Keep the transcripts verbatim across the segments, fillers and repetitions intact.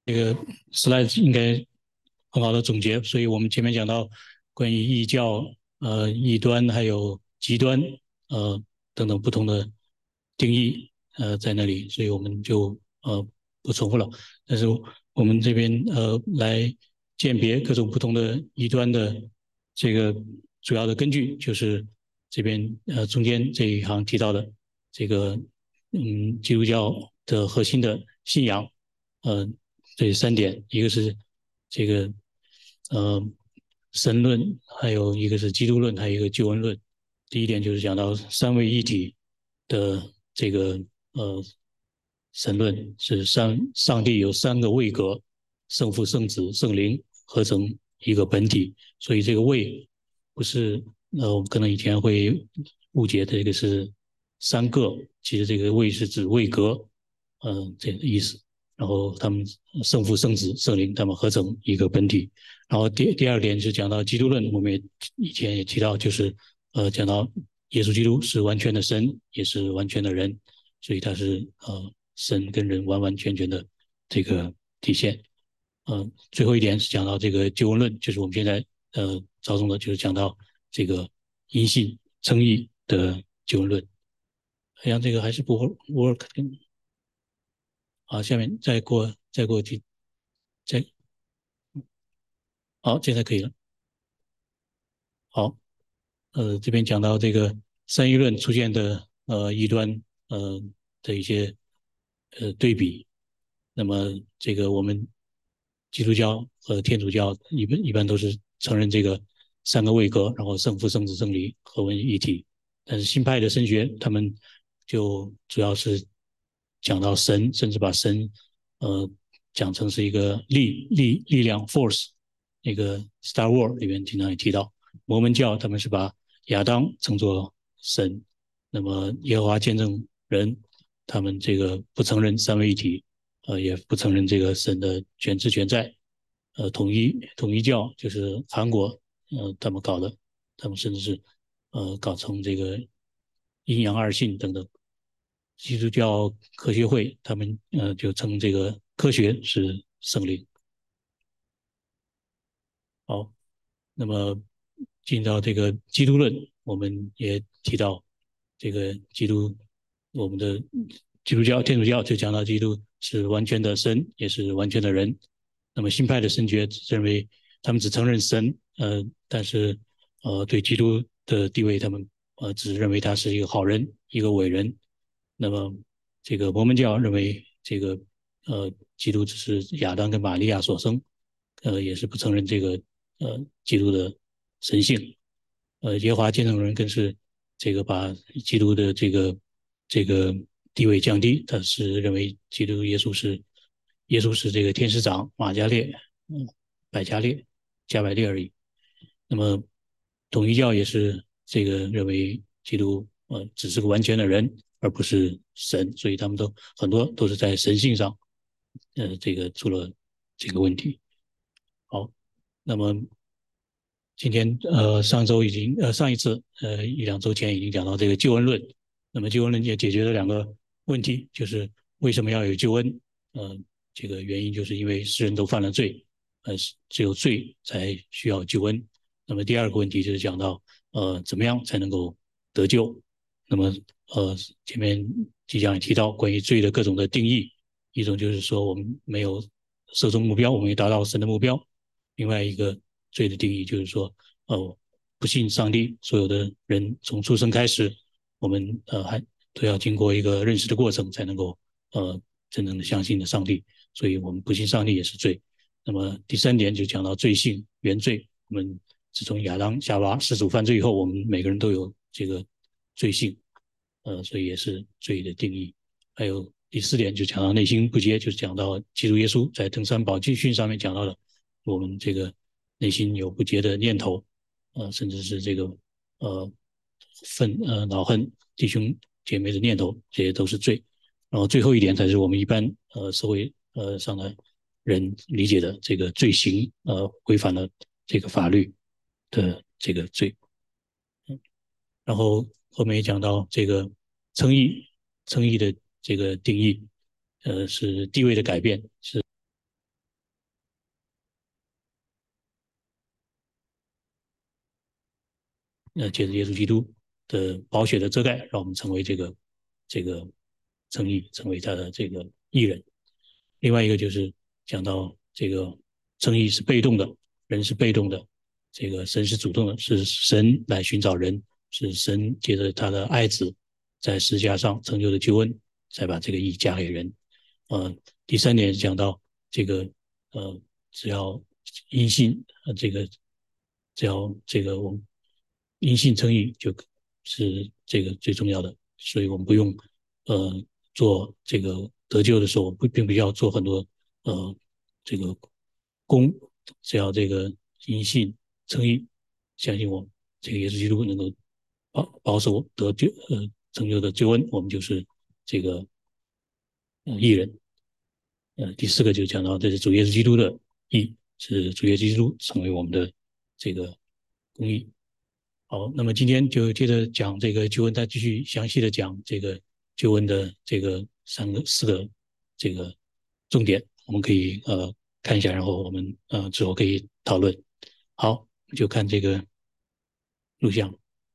slide 应该很好的总结，所以我们前面讲到关于异教、呃异端还有极端呃等等不同的定义呃在那里，所以我们就呃不重复了。但是我们这边呃来鉴别各种不同的异端的这个主要的根据，就是这边呃中间这一行提到的这个嗯基督教的核心的信仰。呃，这三点，一个是这个呃神论，还有一个是基督论，还有一个救恩论。第一点就是讲到三位一体的这个呃神论，是上上帝有三个位格，圣父、圣子、圣灵合成一个本体，所以这个位不是呃我们可能以前会误解这个是三个，其实这个位是指位格，嗯、呃，这个意思。然后他们圣父、圣子、圣灵，他们合成一个本体。然后第第二点是讲到基督论，我们也以前也提到，就是呃讲到耶稣基督是完全的神，也是完全的人，所以他是呃神跟人完完全全的这个体现。呃，最后一点是讲到这个救恩论，就是我们现在呃着重的就是讲到这个因信称义的救恩论。好像这个还是不 work 好，下面再过再过去再好，现在可以了。好，呃，这边讲到这个三一论出现的呃异端呃的一些呃对比，那么这个我们基督教和天主教一般一般都是承认这个三个位格，然后圣父、圣子、圣灵合为一体。但是新派的神学他们就主要是讲到神，甚至把神呃讲成是一个力力力量 force，那个 Star War 里面经常也提到。摩门教他们是把亚当称作神，那么耶和华见证人他们这个不承认三位一体，呃，也不承认这个神的全知全在。呃，统一统一教就是韩国，呃，他们搞的，他们甚至是呃搞成这个阴阳二性等等。基督教科学会他们呃就称这个科学是圣灵。好，那么进到这个基督论，我们也提到这个基督，我们的基督教、天主教就讲到基督是完全的神，也是完全的人。那么新派的神学认为，他们只承认神，呃，但是呃对基督的地位，他们呃只认为他是一个好人，一个伟人。那么这个摩门教认为，这个呃基督只是亚当跟玛利亚所生，呃也是不承认这个呃基督的神性。呃，耶和华见证人更是这个把基督的这个这个地位降低，他是认为基督耶稣是耶稣是这个天使长马加列，嗯，百加列加百列而已。那么统一教也是这个认为基督呃只是个完全的人，而不是神，所以他们都很多都是在神性上呃这个出了这个问题。好，那么今天呃上周已经呃上一次呃一两周前已经讲到这个救恩论，那么救恩论也解决了两个问题，就是为什么要有救恩？呃，这个原因就是因为世人都犯了罪，呃，只有罪才需要救恩。那么第二个问题就是讲到呃怎么样才能够得救？那么呃前面即将也提到关于罪的各种的定义，一种就是说我们没有射中目标，我们也达到神的目标；另外一个罪的定义就是说，哦，不信上帝，所有的人从出生开始，我们呃还都要经过一个认识的过程，才能够呃真正的相信的上帝，所以我们不信上帝也是罪。那么第三点就讲到罪性原罪，我们自从亚当夏娃始祖犯罪以后，我们每个人都有这个罪性，呃，所以也是罪的定义。还有第四点就讲到内心不洁，就是讲到基督耶稣在登山宝训训上面讲到的，我们这个内心有不洁的念头，呃，甚至是这个呃愤呃恼恨弟兄姐妹的念头，这些都是罪。然后最后一点才是我们一般呃社会呃上的人理解的这个罪行，呃违反了这个法律的这个罪。然后后面也讲到这个称义，称义的这个定义，呃是地位的改变，是呃，借着耶稣基督的宝血的遮盖，让我们成为这个这个称义，成为他的这个义人。另外一个就是讲到这个称义是被动的，人是被动的，这个神是主动的，是神来寻找人，是神借着他的爱子在十字架上成就的救恩，才把这个义加给人。呃，第三点讲到这个呃，只要因信，呃，这个只要这个我们因信称义，就是这个最重要的。所以我们不用呃做这个得救的时候，不并不要做很多呃这个功，只要这个因信称义，相信我，这个耶稣基督能够保保守得救呃成就的救恩，我们就是这个呃义人。呃，第四个就讲到这是主耶稣基督的义，是主耶稣基督成为我们的这个公义。好，那么今天就接着讲这个救恩，再继续详细的讲这个救恩的这个三个四个这个重点，我们可以呃看一下，然后我们呃之后可以讨论。好，就看这个录像。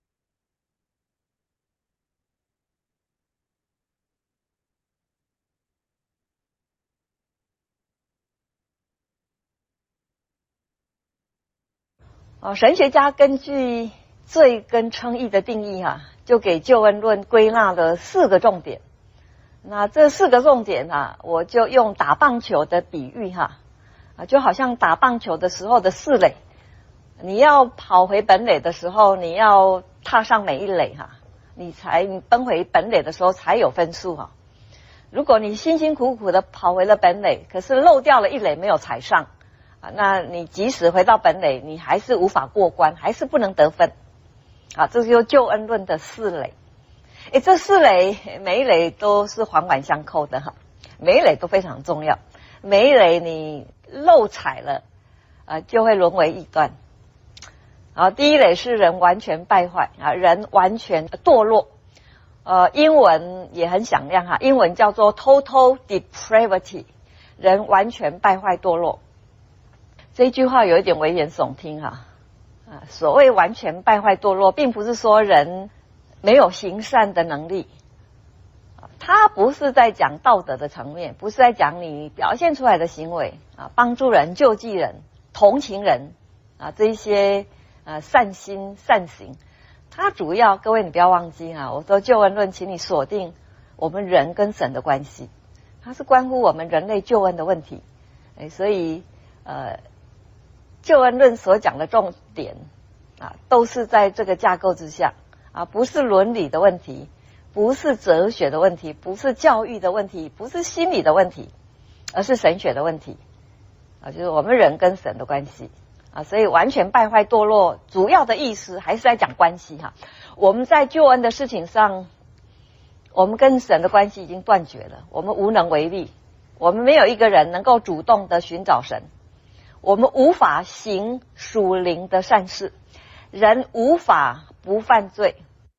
哦，神学家根据罪跟称义的定义哈、啊，就给救恩论归纳了四个重点。那这四个重点啊，我就用打棒球的比喻哈，啊，就好像打棒球的时候的四垒，你要跑回本垒的时候，你要踏上每一垒哈，你才你奔回本垒的时候才有分数哈。如果你辛辛苦苦的跑回了本垒，可是漏掉了一垒没有踩上。那你即使回到本垒，你还是无法过关，还是不能得分。啊，这就是救恩论的四垒。诶，这四垒每一垒都是环环相扣的哈，每一垒都非常重要。每一垒你漏踩了，啊，就会沦为异端。啊，第一垒是人完全败坏啊，人完全堕落。呃，英文也很响亮哈，英文叫做 total depravity， 人完全败坏堕落。这句话有一点危言耸听哈，啊，所谓完全败坏堕落，并不是说人没有行善的能力，他不是在讲道德的层面，不是在讲你表现出来的行为啊，帮助人、救济人、同情人啊，这一些呃善心善行，他主要各位你不要忘记啊，我说救恩论，请你锁定我们人跟神的关系，它是关乎我们人类救恩的问题，哎，所以呃。救恩论所讲的重点啊，都是在这个架构之下啊，不是伦理的问题，不是哲学的问题，不是教育的问题，不是心理的问题，而是神学的问题啊，就是我们人跟神的关系啊，所以完全败坏堕落，主要的意思还是在讲关系哈。我们在救恩的事情上，我们跟神的关系已经断绝了，我们无能为力，我们没有一个人能够主动的寻找神。我们无法行属灵的善事，人无法不犯罪。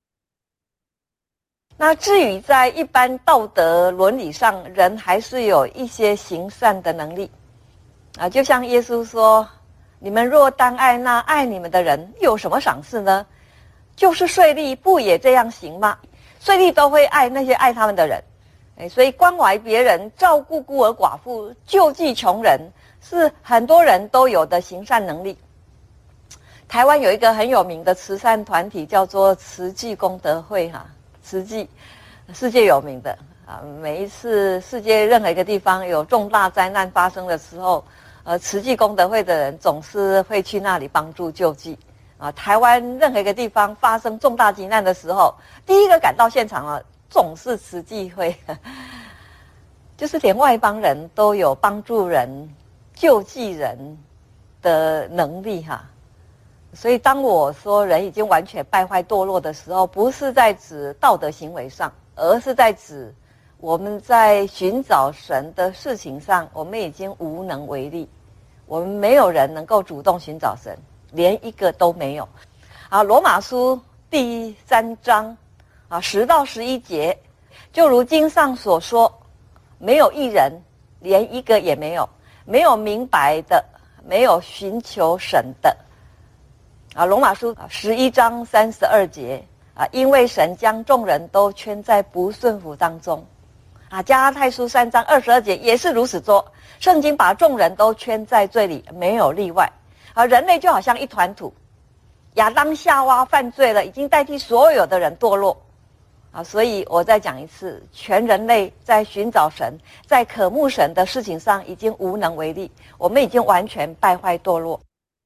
那至于在一般道德伦理上，人还是有一些行善的能力啊，就像耶稣说：“你们若单爱那爱你们的人，有什么赏赐呢？就是税吏不也这样行吗？税吏都会爱那些爱他们的人，哎，所以关怀别人、照顾孤儿寡妇、救济穷人。”是很多人都有的行善能力。台湾有一个很有名的慈善团体叫做慈济功德会哈，慈济世界有名的啊。每一次世界任何一个地方有重大灾难发生的时候，呃，慈济功德会的人总是会去那里帮助救济啊。台湾任何一个地方发生重大急难的时候，第一个赶到现场了，总是慈济会，就是连外邦人都有帮助人。救济人的能力哈，所以当我说人已经完全败坏堕落的时候，不是在指道德行为上，而是在指我们在寻找神的事情上，我们已经无能为力，我们没有人能够主动寻找神，连一个都没有。啊，罗马书第三章啊十到十一节，就如经上所说，没有一人，连一个也没有。没有明白的，没有寻求神的， 啊，罗马书十一章三十二节啊，因为神将众人都圈在不顺服当中。啊，加拉太书三章二十二节也是如此说，圣经把众人都圈在罪里，没有例外。啊，人类就好像一团土，亚当夏娃犯罪了，已经代替所有的人堕落。啊，所以我再讲一次，全人类在寻找神，在渴慕神的事情上已经无能为力，我们已经完全败坏堕落。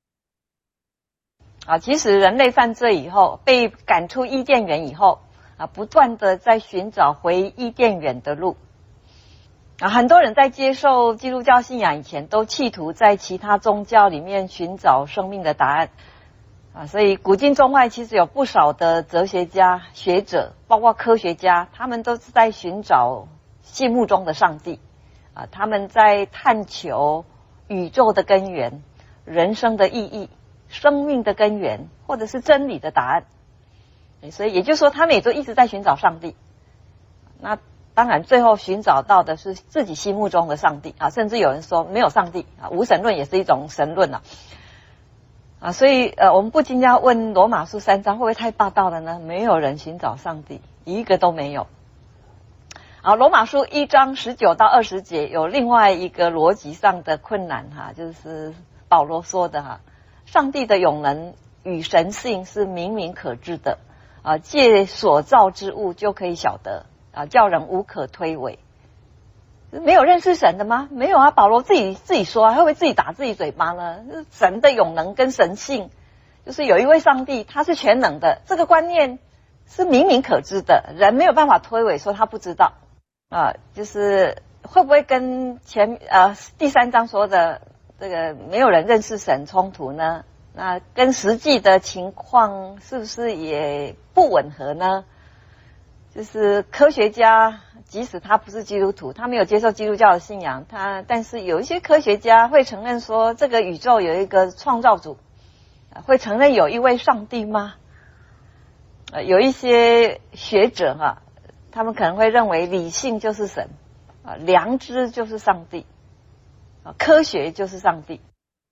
啊，其实人类犯罪以后，被赶出伊甸园以后，啊，不断的在寻找回伊甸园的路。啊，很多人在接受基督教信仰以前，都企图在其他宗教里面寻找生命的答案。啊，所以古今中外其实有不少的哲学家、学者，包括科学家，他们都是在寻找心目中的上帝。啊，他们在探求宇宙的根源、人生的意义、生命的根源，或者是真理的答案。所以也就是说，他们也都一直在寻找上帝。那当然，最后寻找到的是自己心目中的上帝啊，甚至有人说没有上帝啊，无神论也是一种神论啊。啊，所以呃，我们不禁要问罗马书三章会不会太霸道了呢？没有人寻找上帝，一个都没有。好，罗马书一章十九到二十节有另外一个逻辑上的困难哈，就是保罗说的哈，上帝的永能与神性是明明可知的啊，借所造之物就可以晓得啊，叫人无可推诿。没有认识神的吗？没有啊，保罗自己自己说啊，会不会自己打自己嘴巴呢？神的永能跟神性，就是有一位上帝，他是全能的，这个观念是明明可知的，人没有办法推诿说他不知道啊。就是会不会跟前呃第三章说的这个没有人认识神冲突呢？那跟实际的情况是不是也不吻合呢？就是科学家，即使他不是基督徒，他没有接受基督教的信仰，他但是有一些科学家会承认说，这个宇宙有一个创造主，会承认有一位上帝吗？呃，有一些学者哈、啊，他们可能会认为理性就是神，啊，良知就是上帝，啊，科学就是上帝。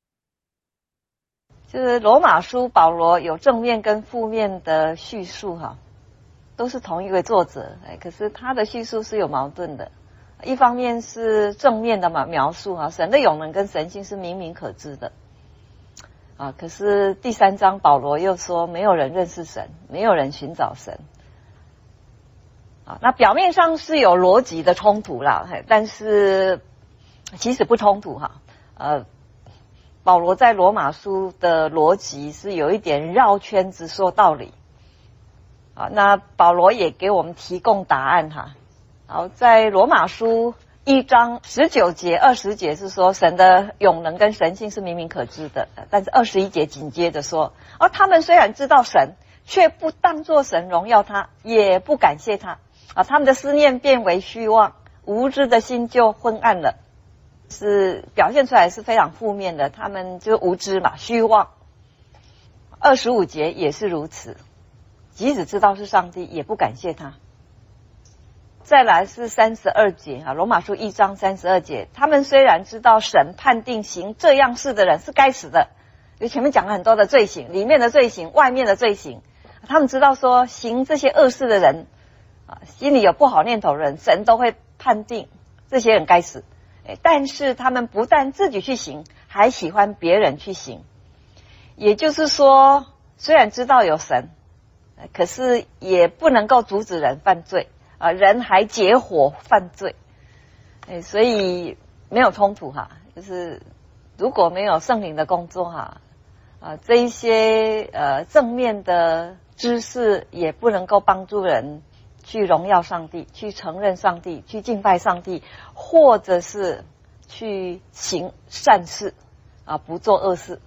就是罗马书保罗有正面跟负面的叙述哈、啊。都是同一位作者，哎，可是他的叙述是有矛盾的。一方面是正面的嘛描述啊，神的永能跟神性是明明可知的，啊，可是第三章保罗又说没有人认识神，没有人寻找神，啊，那表面上是有逻辑的冲突啦，但是其实不冲突哈，呃，保罗在罗马书的逻辑是有一点绕圈子说道理。好，那保罗也给我们提供答案哈。好，在罗马书一章十九节、二十节是说神的永能跟神性是明明可知的，但是二十一节紧接着说，而他们虽然知道神，却不当作神荣耀他，也不感谢他啊，他们的思念变为虚妄，无知的心就昏暗了，是表现出来是非常负面的，他们就无知嘛，虚妄。二十五节也是如此。即使知道是上帝，也不感谢他。再来是三十二节啊，罗马书一章三十二节，他们虽然知道神判定行这样事的人是该死的，因为前面讲了很多的罪行，里面的罪行，外面的罪行，他们知道说行这些恶事的人啊，心里有不好念头的人，神都会判定这些人该死。但是他们不但自己去行，还喜欢别人去行。也就是说，虽然知道有神，可是也不能够阻止人犯罪啊，人还结伙犯罪，哎，所以没有冲突哈。就是如果没有圣灵的工作哈，啊，这一些呃正面的知识也不能够帮助人去荣耀上帝，去承认上帝，去敬拜上帝，或者是去行善事啊，不做恶事。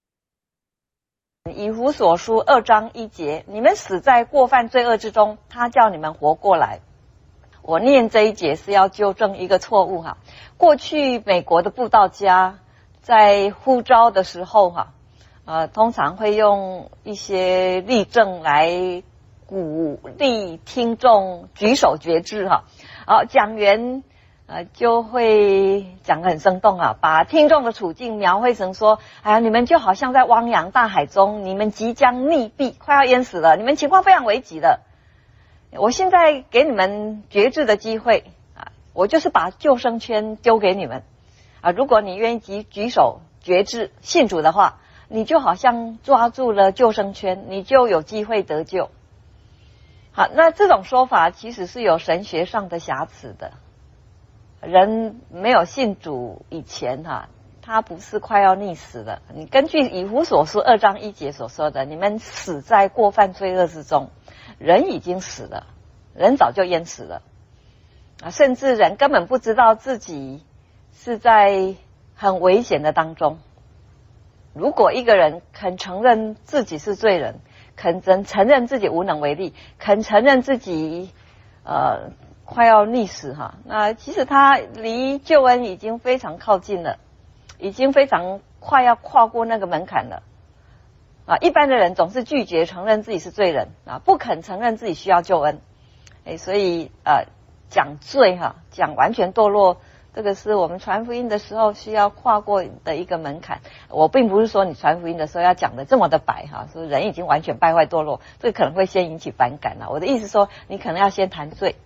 以弗所书二章一节，你们死在过犯罪恶之中，他叫你们活过来。我念这一节是要纠正一个错误哈。过去美国的布道家在呼召的时候哈，呃，通常会用一些例证来鼓励听众举手决志哈。好，讲员呃，就会讲得很生动啊，把听众的处境描绘成说，哎呀，你们就好像在汪洋大海中，你们即将溺毙，快要淹死了，你们情况非常危急的。我现在给你们决志的机会啊，我就是把救生圈丢给你们啊，如果你愿意举举手决志信主的话，你就好像抓住了救生圈，你就有机会得救。好，那这种说法其实是有神学上的瑕疵的。人没有信主以前哈、啊，他不是快要溺死的。你根据以弗所书二章一节所说的，你们死在过犯罪恶之中，人已经死了，人早就淹死了啊，甚至人根本不知道自己是在很危险的当中。如果一个人肯承认自己是罪人，肯承承认自己无能为力，肯承认自己呃快要溺死哈，那其实他离救恩已经非常靠近了，已经非常快要跨过那个门槛了啊！一般的人总是拒绝承认自己是罪人啊，不肯承认自己需要救恩，哎，所以呃讲罪哈，讲完全堕落，这个是我们传福音的时候需要跨过的一个门槛。我并不是说你传福音的时候要讲的这么的白哈，说人已经完全败坏堕落，这个可能会先引起反感了。我的意思说，你可能要先谈罪。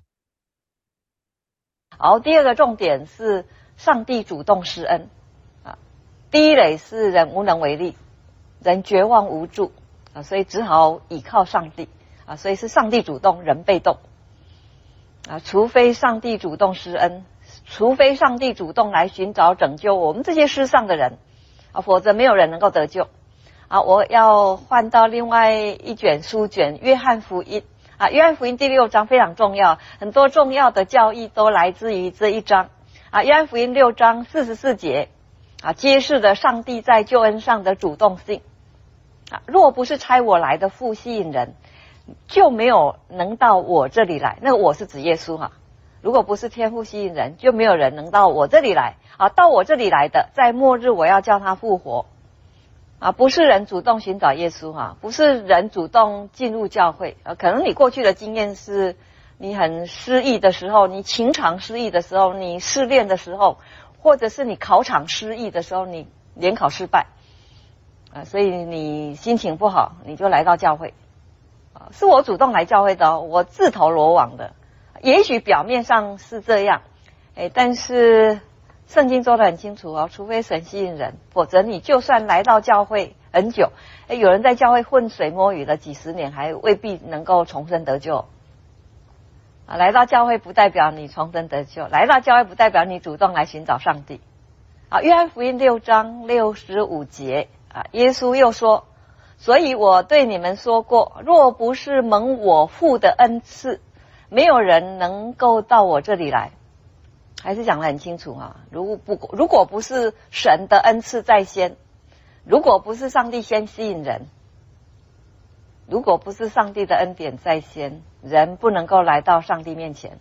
好，第二个重点是上帝主动施恩啊。第一类是人无能为力，人绝望无助啊，所以只好倚靠上帝啊，所以是上帝主动，人被动啊。除非上帝主动施恩，除非上帝主动来寻找拯救我们这些失丧的人啊，否则没有人能够得救啊。我要换到另外一卷书卷，约翰福音。啊，约翰福音第六章非常重要，很多重要的教义都来自于这一章。啊，约翰福音六章四十四节，啊，揭示了上帝在救恩上的主动性。啊，若不是差我来的父吸引人，就没有能到我这里来。那个我是指耶稣哈、啊。如果不是天父吸引人，就没有人能到我这里来。啊，到我这里来的，在末日我要叫他复活。啊，不是人主动寻找耶稣哈，不是人主动进入教会啊。可能你过去的经验是，你很失意的时候，你情场失意的时候，你失恋的时候，或者是你考场失意的时候，你联考失败啊，所以你心情不好，你就来到教会啊。是我主动来教会的哦，我自投罗网的。也许表面上是这样，哎，但是圣经说得很清楚哦，除非神吸引人，否则你就算来到教会很久，诶，有人在教会混水摸鱼了几十年，还未必能够重生得救。啊，来到教会不代表你重生得救，来到教会不代表你主动来寻找上帝。啊，约翰福音六章六十五节啊，耶稣又说：“所以我对你们说过，若不是蒙我父的恩赐，没有人能够到我这里来。”还是讲得很清楚啊，如果不如果不是神的恩赐在先，如果不是上帝先吸引人，如果不是上帝的恩典在先，人不能够来到上帝面前。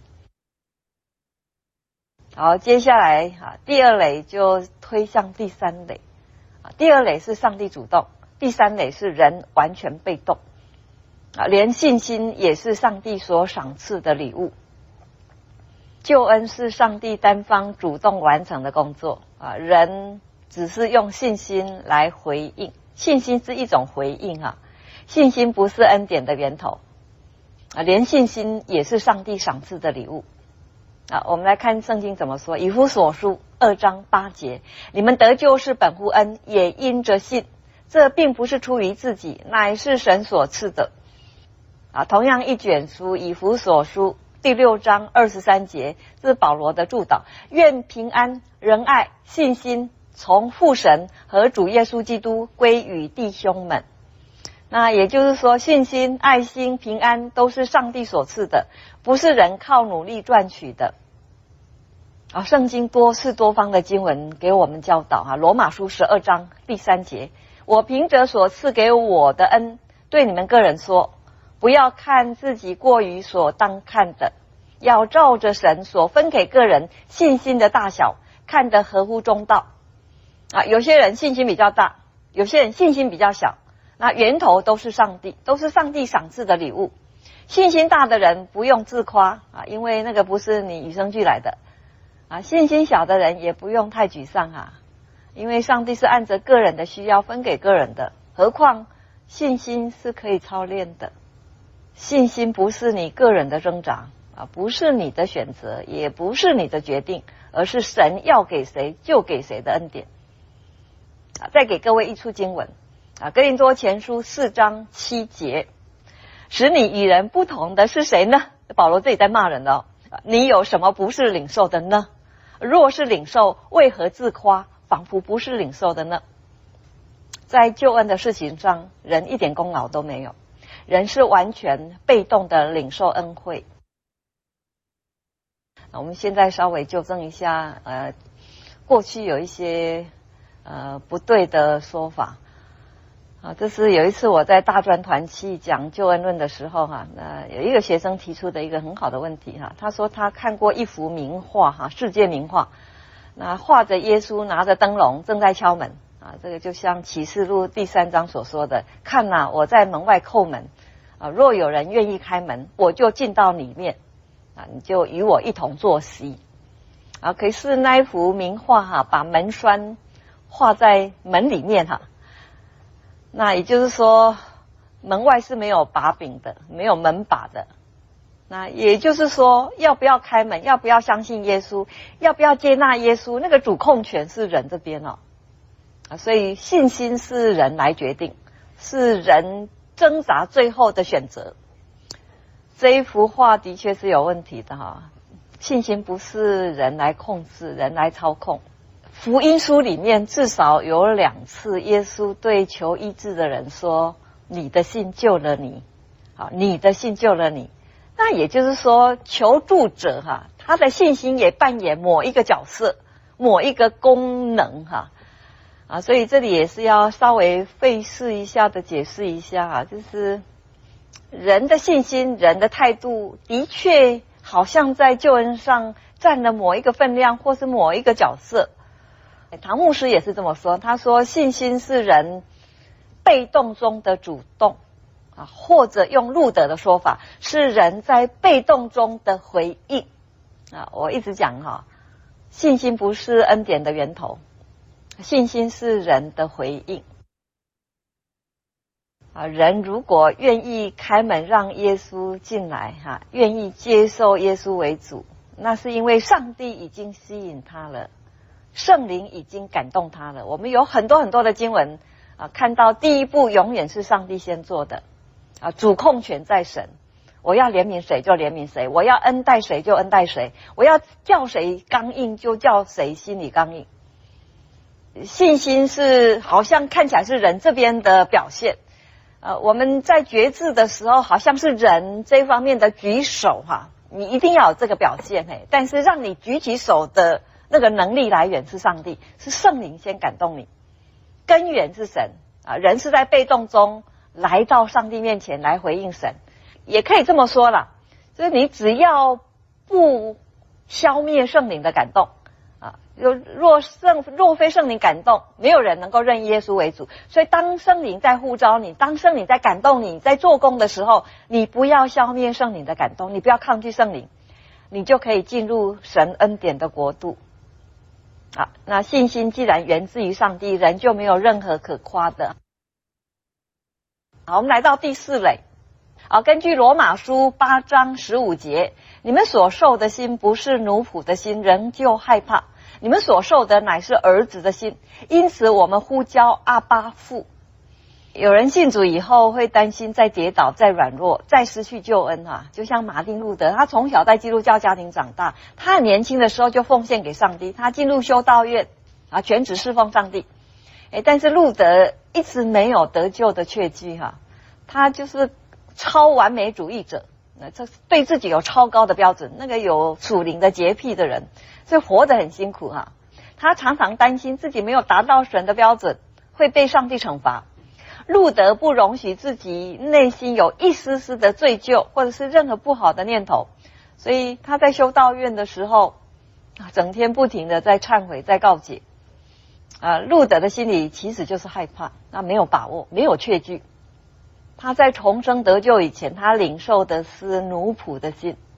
好，接下来啊，第二类就推向第三类啊，第二类是上帝主动，第三类是人完全被动啊，连信心也是上帝所赏赐的礼物。救恩是上帝单方主动完成的工作啊，人只是用信心来回应，信心是一种回应啊，信心不是恩典的源头啊，连信心也是上帝赏赐的礼物啊。我们来看圣经怎么说，以弗所书二章八节，你们得救是本乎恩，也因着信，这并不是出于自己，乃是神所赐的啊。同样一卷书，以弗所书第六章二十三节，这是保罗的祝祷，愿平安、仁爱、信心从父神和主耶稣基督归于弟兄们。那也就是说，信心、爱心、平安都是上帝所赐的，不是人靠努力赚取的啊。圣经多次多方的经文给我们教导啊，罗马书十二章第三节，我凭着所赐给我的恩，对你们个人说，不要看自己过于所当看的，要照着神所分给个人信心的大小，看得合乎中道啊。有些人信心比较大，有些人信心比较小，那源头都是上帝，都是上帝赏赐的礼物。信心大的人不用自夸啊，因为那个不是你与生俱来的啊，信心小的人也不用太沮丧啊，因为上帝是按着个人的需要分给个人的，何况信心是可以操练的。信心不是你个人的挣扎啊，不是你的选择，也不是你的决定，而是神要给谁就给谁的恩典。啊，再给各位一处经文啊，哥林多前书四章七节，使你与人不同的是谁呢？保罗这里在骂人了哦，你有什么不是领受的呢？若是领受，为何自夸，仿佛不是领受的呢？在救恩的事情上，人一点功劳都没有，人是完全被动的领受恩惠。我们现在稍微纠正一下，呃，过去有一些呃不对的说法啊。这是有一次我在大专团契讲救恩论的时候哈，那有一个学生提出的一个很好的问题哈，他说他看过一幅名画哈，世界名画，那画着耶稣拿着灯笼正在敲门啊，这个就像启示录第三章所说的，看哪，我在门外叩门啊，若有人愿意开门，我就进到里面啊，你就与我一同坐席啊。可是那一幅名画哈，把门栓画在门里面哈，那也就是说门外是没有把柄的，没有门把的。那也就是说，要不要开门，要不要相信耶稣，要不要接纳耶稣，那个主控权是人这边哦。啊，所以信心是人来决定，是人挣扎最后的选择。这一幅画的确是有问题的哈，信心不是人来控制，人来操控。福音书里面至少有两次，耶稣对求医治的人说：“你的信救了你。”好，你的信救了你。那也就是说，求助者哈，他的信心也扮演某一个角色，某一个功能哈。啊，所以这里也是要稍微费事一下的解释一下啊，就是人的信心、人的态度，的确好像在救恩上占了某一个分量，或是某一个角色。唐牧师也是这么说，他说信心是人被动中的主动啊，或者用路德的说法，是人在被动中的回应啊。我一直讲哈，信心不是恩典的源头，信心是人的回应啊。人如果愿意开门让耶稣进来哈，愿意接受耶稣为主，那是因为上帝已经吸引他了，圣灵已经感动他了。我们有很多很多的经文啊，看到第一步永远是上帝先做的啊，主控权在神，我要怜悯谁就怜悯谁，我要恩待谁就恩待谁，我要叫谁刚硬就叫谁心里刚硬。信心是好像看起来是人这边的表现，呃，我们在决志的时候好像是人这方面的举手哈，你一定要有这个表现嘿，但是让你举起手的那个能力来源是上帝，是圣灵先感动你，根源是神啊，人是在被动中来到上帝面前来回应神，也可以这么说啦，就是你只要不消灭圣灵的感动啊，若圣若非圣灵感动，没有人能够认耶稣为主。所以当圣灵在呼召你，当圣灵在感动你，在做工的时候，你不要消灭圣灵的感动，你不要抗拒圣灵，你就可以进入神恩典的国度。啊，那信心既然源自于上帝，人就没有任何可夸的。好，我们来到第四类。好，根据罗马书八章十五节，你们所受的心不是奴仆的心，仍旧害怕；你们所受的乃是儿子的心，因此我们呼叫阿爸父。有人信主以后会担心再跌倒、再软弱、再失去救恩啊，就像马丁路德，他从小在基督教家庭长大，他很年轻的时候就奉献给上帝，他进入修道院啊，全职侍奉上帝。诶，但是路德一直没有得救的确据哈、啊，他就是超完美主义者，那这对自己有超高的标准，那个有属灵的洁癖的人，所以活得很辛苦哈、啊。他常常担心自己没有达到神的标准，会被上帝惩罚。路德不容许自己内心有一丝丝的罪疚，或者是任何不好的念头，所以他在修道院的时候，整天不停的在忏悔，在告解。啊，路德的心里其实就是害怕，那没有把握，没有确据。他在重生得救以前，他领受的是奴仆的心，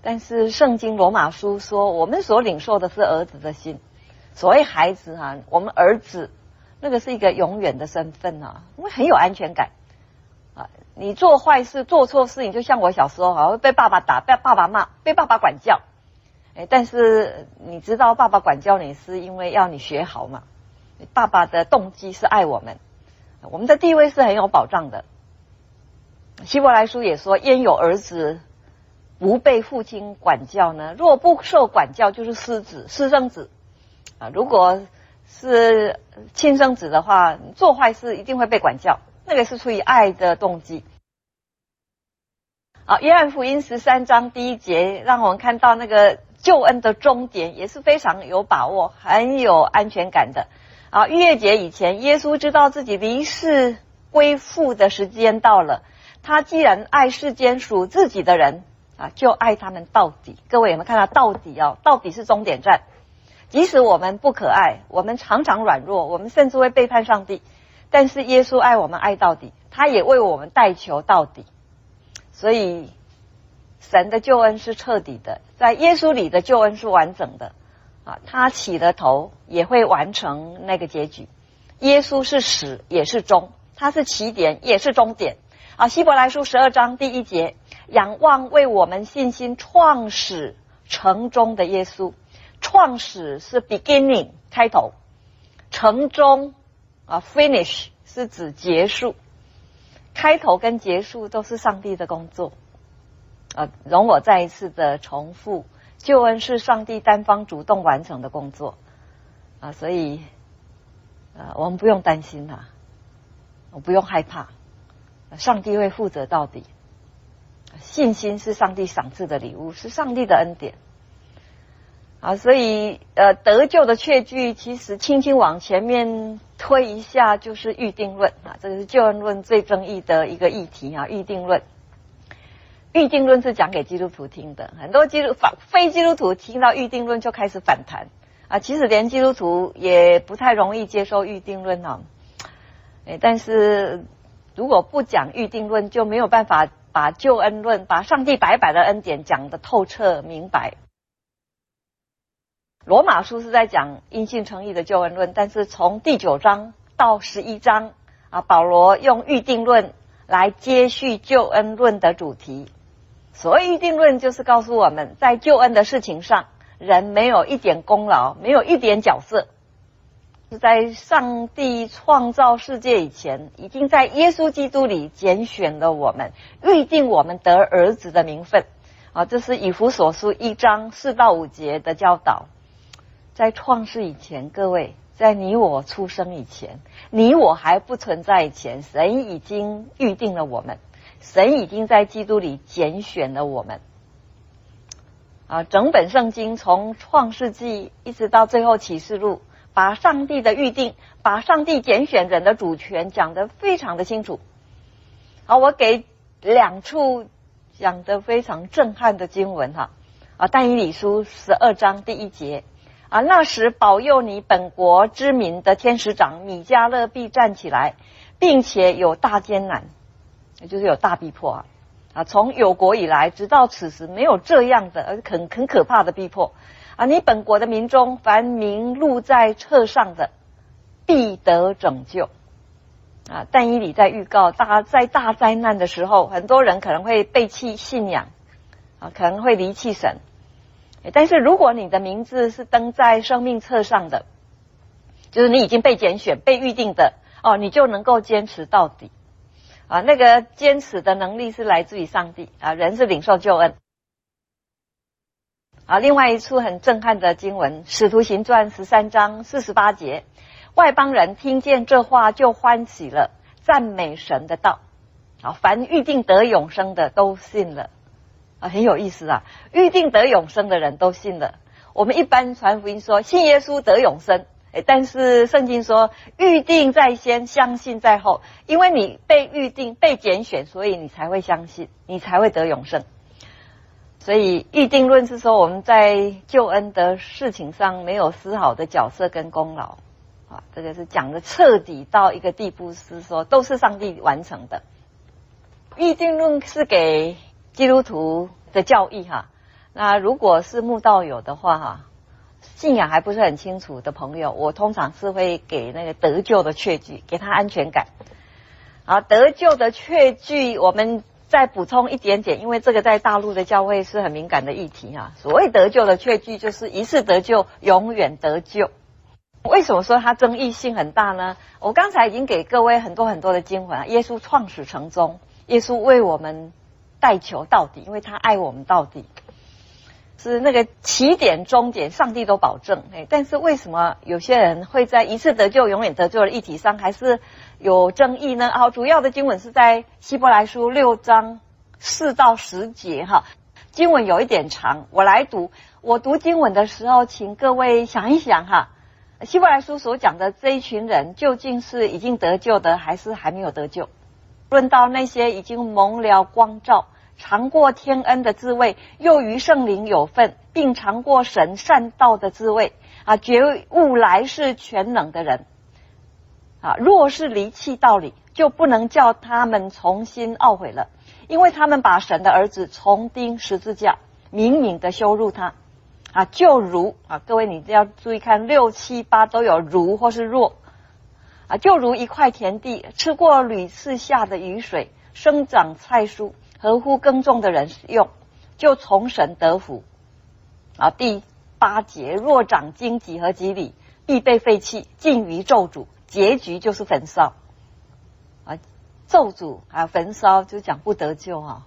但是圣经罗马书说，我们所领受的是儿子的心。所谓孩子哈、啊，我们儿子那个是一个永远的身份啊，因为很有安全感啊。你做坏事、做错事，你就像我小时候哈、啊，会被爸爸打、被爸爸骂、被爸爸管教。哎，但是你知道，爸爸管教你是因为要你学好嘛？爸爸的动机是爱我们，我们的地位是很有保障的。希伯来书也说，焉有儿子不被父亲管教呢？若不受管教，就是私子、私生子啊。如果是亲生子的话，做坏事一定会被管教，那个是出于爱的动机。好，约翰福音十三章第一节，让我们看到那个救恩的终点，也是非常有把握、很有安全感的。啊，逾越节以前，耶稣知道自己离世归父的时间到了。他既然爱世间属自己的人啊，就爱他们到底。各位有没有看到到底哦？到底是终点站。即使我们不可爱，我们常常软弱，我们甚至会背叛上帝，但是耶稣爱我们爱到底，他也为我们代求到底。所以神的救恩是彻底的，在耶稣里的救恩是完整的啊，他起了头也会完成那个结局。耶稣是始也是终，他是起点也是终点啊。希伯来书十二章第一节，仰望为我们信心创始成终的耶稣。创始是 beginning 开头，成终啊 finish 是指结束。开头跟结束都是上帝的工作啊，容我再一次的重复，救恩是上帝单方主动完成的工作啊，所以啊，我们不用担心啊，我不用害怕，上帝会负责到底。信心是上帝赏赐的礼物，是上帝的恩典啊，所以呃，得救的确据其实轻轻往前面推一下就是预定论啊，这个是救恩论最争议的一个议题啊，预定论。预定论是讲给基督徒听的，很多基督非基督徒听到预定论就开始反弹啊，其实连基督徒也不太容易接受预定论啊。哎，但是如果不讲预定论，就没有办法把救恩论、把上帝白白的恩典讲得透彻明白。罗马书是在讲因信称义的救恩论，但是从第九章到十一章啊，保罗用预定论来接续救恩论的主题。所谓预定论，就是告诉我们在救恩的事情上，人没有一点功劳，没有一点角色，是在上帝创造世界以前，已经在耶稣基督里拣选了我们，预定我们得儿子的名分啊，这是以弗所书一章四到五节的教导。在创世以前，各位，在你我出生以前，你我还不存在以前，神已经预定了我们，神已经在基督里拣选了我们啊！整本圣经从创世纪一直到最后启示录，把上帝的预定，把上帝拣选人的主权讲得非常的清楚。好，我给两处讲得非常震撼的经文哈啊，但以理书十二章第一节。啊，那时保佑你本国之民的天使长米迦勒必站起来，并且有大艰难，也就是有大逼迫啊！啊，从有国以来，直到此时，没有这样的，而很很可怕的逼迫啊！你本国的民中，凡名录在册上的，必得拯救啊！但以理在预告大在大灾难的时候，很多人可能会背弃信仰啊，可能会离弃神。但是如果你的名字是登在生命册上的，就是你已经被拣选、被预定的哦，你就能够坚持到底啊。那个坚持的能力是来自于上帝啊，人是领受救恩啊。另外一处很震撼的经文，《使徒行传》十三章四十八节，外邦人听见这话就欢喜了，赞美神的道啊。凡预定得永生的都信了。啊，很有意思啊！预定得永生的人都信了。我们一般传福音说信耶稣得永生，诶，但是圣经说预定在先，相信在后。因为你被预定、被拣选，所以你才会相信，你才会得永生。所以预定论是说我们在救恩的事情上没有丝毫的角色跟功劳啊，这个是讲的彻底到一个地步，是说都是上帝完成的。预定论是给基督徒的教义哈， 那如果是慕道友的话哈，信仰还不是很清楚的朋友，我通常是会给那个得救的确据，给他安全感。好，得救的确据，我们再补充一点点，因为这个在大陆的教会是很敏感的议题哈。所谓得救的确据，就是一次得救，永远得救。为什么说它争议性很大呢？我刚才已经给各位很多很多的经文，耶稣创始成终，耶稣为我们代求到底，因为他爱我们到底。是那个起点终点上帝都保证，哎，但是为什么有些人会在一次得救永远得救的议题上还是有争议呢？好，主要的经文是在希伯来书六章四到十节哈，经文有一点长，我来读。我读经文的时候，请各位想一想哈，希伯来书所讲的这一群人究竟是已经得救的，还是还没有得救？论到那些已经蒙了光照，尝过天恩的滋味，又与圣灵有份，并尝过神善道的滋味啊，觉悟来世全能的人啊，若是离弃道理，就不能叫他们重新懊悔了，因为他们把神的儿子重钉十字架，明明的羞辱他啊，就如啊，各位你要注意看六七八都有如或是若啊，就如一块田地，吃过屡次下的雨水，生长菜蔬，合乎耕种的人使用，就从神得福。啊，第八节，若长荆棘和蒺藜，必被废弃，尽于咒诅，结局就是焚烧。啊，咒诅啊，焚烧就讲不得救啊。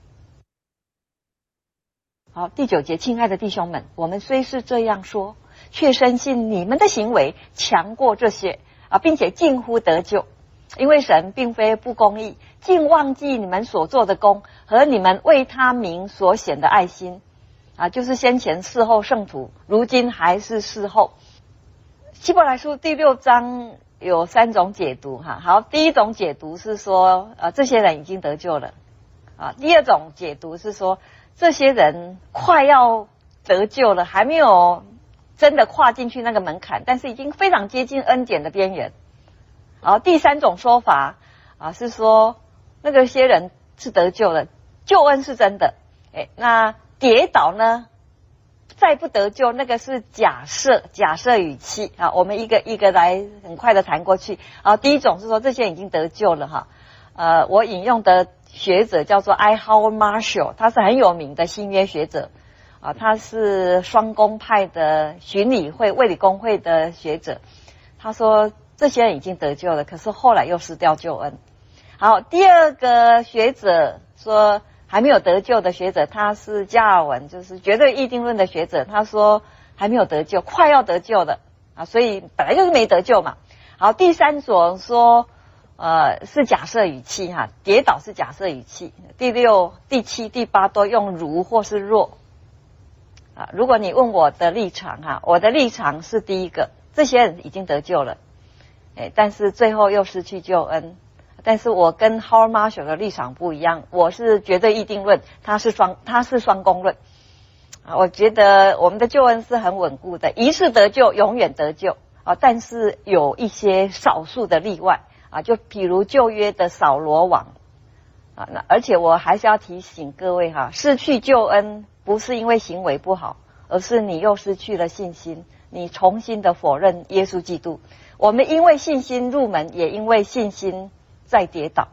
好，第九节，亲爱的弟兄们，我们虽是这样说，却深信你们的行为强过这些啊，并且近乎得救。因为神并非不公义，竟忘记你们所做的功和你们为他名所显的爱心啊，就是先前侍候圣徒，如今还是侍候。希伯来书第六章有三种解读哈。好，第一种解读是说，呃，这些人已经得救了啊。第二种解读是说，这些人快要得救了，还没有真的跨进去那个门槛，但是已经非常接近恩典的边缘。然后第三种说法啊，是说那个些人是得救了，救恩是真的，哎，那跌倒呢，再不得救，那个是假设假设语气啊。我们一个一个来很快的谈过去啊。第一种是说这些人已经得救了哈，呃，我引用的学者叫做 I. Howard Marshall， 他是很有名的新约学者啊，他是双公派的巡理会卫理公会的学者，他说这些人已经得救了，可是后来又失掉救恩。好，第二个学者说还没有得救的学者，他是加尔文，就是绝对议定论的学者，他说还没有得救，快要得救的啊，所以本来就是没得救嘛。好，第三种说呃是假设语气哈，跌倒是假设语气。第六、第七、第八都用如或是若啊。如果你问我的立场哈，我的立场是第一个，这些人已经得救了。哎，但是最后又失去救恩。但是我跟 Howard Marshall 的立场不一样，我是绝对议定论，他是双他是双公论啊。我觉得我们的救恩是很稳固的，一次得救，永远得救啊。但是有一些少数的例外啊，就比如旧约的扫罗王啊。那而且我还是要提醒各位哈，失去救恩不是因为行为不好，而是你又失去了信心，你重新的否认耶稣基督。我们因为信心入门，也因为信心再跌倒。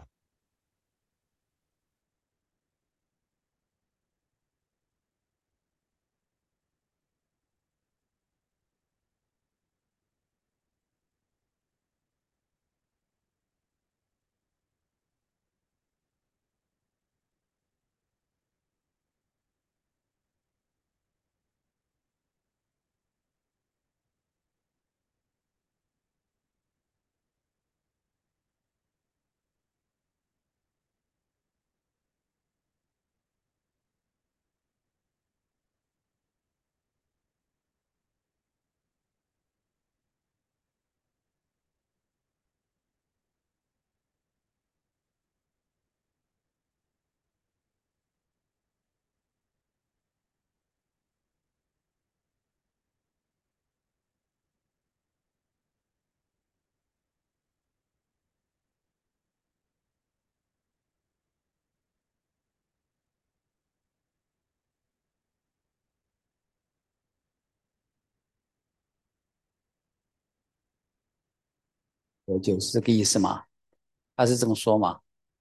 得救，是这个意思吗？他是这么说吗？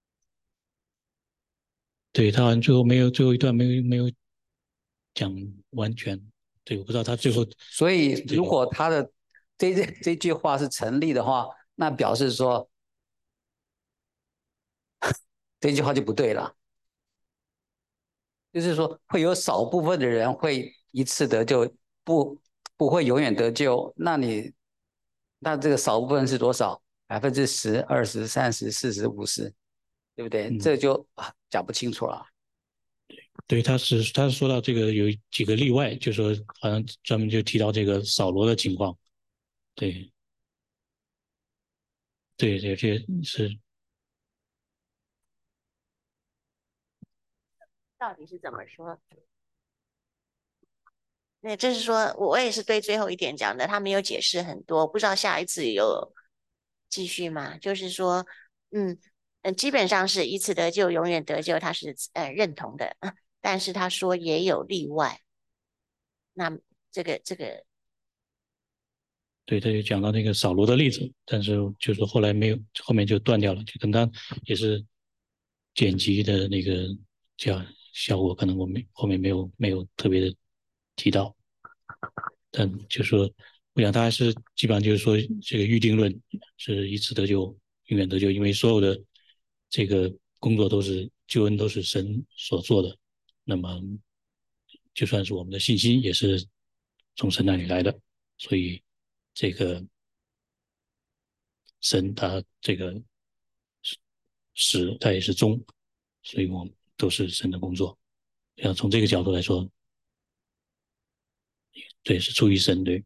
对，他好像最后没有最后一段没有没有讲完全，对，我不知道他最后所以如对果他的这这这句话是成立的话，那表示说这句话就不对了，就是说会有少部分的人会一次得救，不不会永远得救。那你那这个少部分是多少？百分之十、二十、三十、四十、五十，对不对？ 嗯。 这就啊讲不清楚了。 对，他是他是说到这个有几个例外，就说好像专门就提到这个扫罗的情况，对对，有些是到底是怎么说？那就是说我也是对最后一点讲的，他没有解释很多，不知道下一次有继续吗？就是说，嗯嗯，基本上是一次得救，永远得救，他是呃认同的，但是他说也有例外。那这个这个对，他就讲到那个扫罗的例子，但是就是后来没有，后面就断掉了，就跟他也是剪辑的那个叫效果，可能我们后面没有没有特别的提到，但就说我想他还是基本上就是说这个预定论是一次得救，永远得救，因为所有的这个工作都是救恩都是神所做的，那么就算是我们的信心也是从神那里来的，所以这个神他这个始他也是终，所以我们都是神的工作。要从这个角度来说，对，是出于神，对，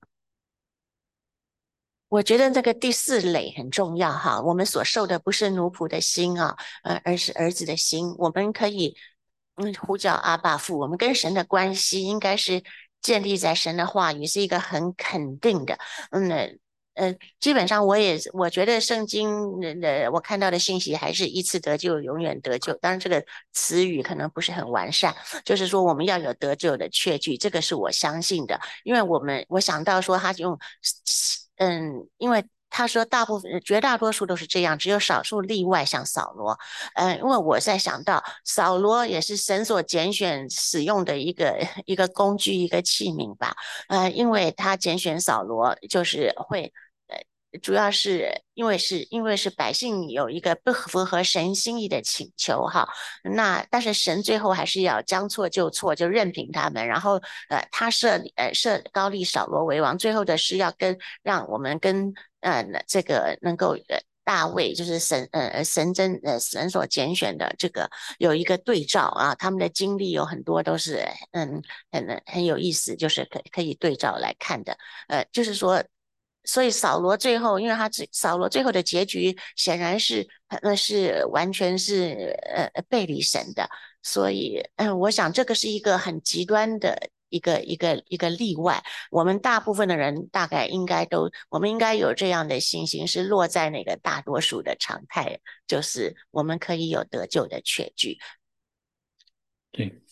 我觉得这个第四类很重要哈，我们所受的不是奴仆的心啊，呃，而是儿子的心。我们可以，嗯，呼叫阿爸父，我们跟神的关系应该是建立在神的话语，是一个很肯定的。嗯，呃，基本上我也我觉得圣经的我看到的信息还是一次得救，永远得救。当然，这个词语可能不是很完善，就是说我们要有得救的确据，这个是我相信的。因为我们我想到说他用。嗯，因为他说大部分绝大多数都是这样，只有少数例外，像扫罗。嗯，因为我在想到扫罗也是神所拣选使用的一个一个工具，一个器皿吧。呃，因为他拣选扫罗，就是会。呃主要是因为是因为是百姓有一个不符合神心意的请求哈，那但是神最后还是要将错就错，就任凭他们，然后呃他设呃设高利扫罗为王，最后的是要跟让我们跟呃这个能够呃大卫就是神呃神真呃神所拣选的这个有一个对照啊，他们的经历有很多都是嗯很很有意思，就是可可以对照来看的，呃就是说。所以扫罗最后，因为他最扫罗最后的结局显然是呃是完全是呃背离神的，所以嗯，我想这个是一个很极端的一个一个一个例外。我们大部分的人大概应该都，我们应该有这样的信心，是落在那个大多数的常态，就是我们可以有得救的确据。 对。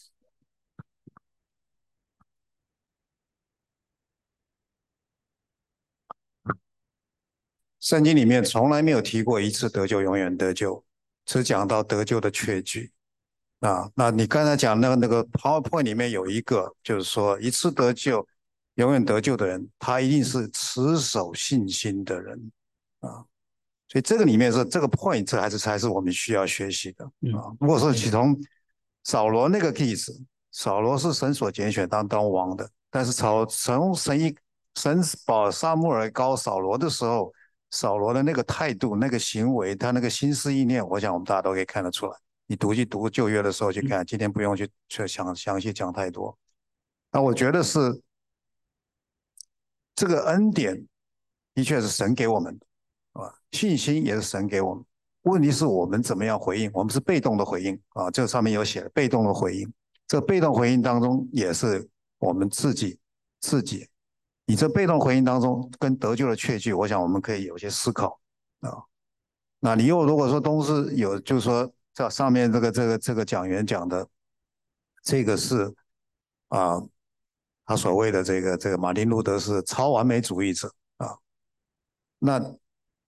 圣经里面从来没有提过一次得救，永远得救，只讲到得救的确据啊。那你刚才讲那个那个 PowerPoint 里面有一个，就是说一次得救，永远得救的人，他一定是持守信心的人啊。所以这个里面是这个 point，这还是才是我们需要学习的啊。如果说其从扫罗那个例子，扫罗是神所拣选当当王的，但是扫从神一神把撒母耳高扫罗的时候，扫罗的那个态度、那个行为、他那个心思意念，我想我们大家都可以看得出来。你读去读旧约的时候去看，今天不用去去详详细讲太多。那我觉得是这个恩典的确是神给我们的，啊，信心也是神给我们。问题是我们怎么样回应？我们是被动的回应啊，这上面有写被动的回应。这被动回应当中也是我们自己自己。你这被动回应当中跟得救的确据，我想我们可以有些思考啊。那你又如果说都是有，就是说这上面这个这个这个讲员讲的，这个是啊，他所谓的这个这个马丁路德是超完美主义者啊。那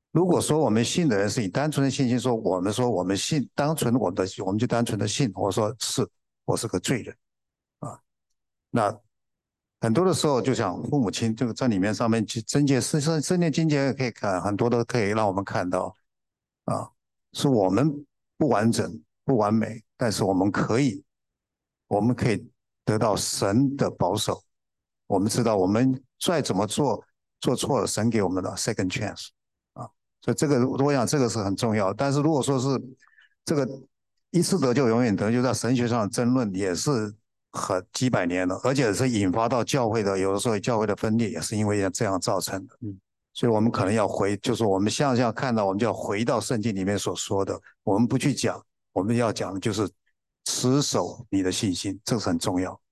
如果说我们信的人是以单纯的信心说，我们说我们信，单纯我们的我们就单纯的信，我说是我是个罪人啊。那很多的时候，就像父母亲这个在里面上面去贞洁，圣圣圣殿经节可以看很多都可以让我们看到啊，是我们不完整不完美，但是我们可以我们可以得到神的保守。我们知道我们再怎么做做错了，神给我们的 second chance 啊，所以这个我想这个是很重要。但是如果说是这个一次得救永远得救，在神学上的争论也是很几百年了，而且是引发到教会的，有的时候教会的分裂也是因为这样造成的。嗯，所以我们可能要回，就是我们像这样看到，我们就要回到圣经里面所说的，我们不去讲，我们要讲的就是持守你的信心，这是很重要。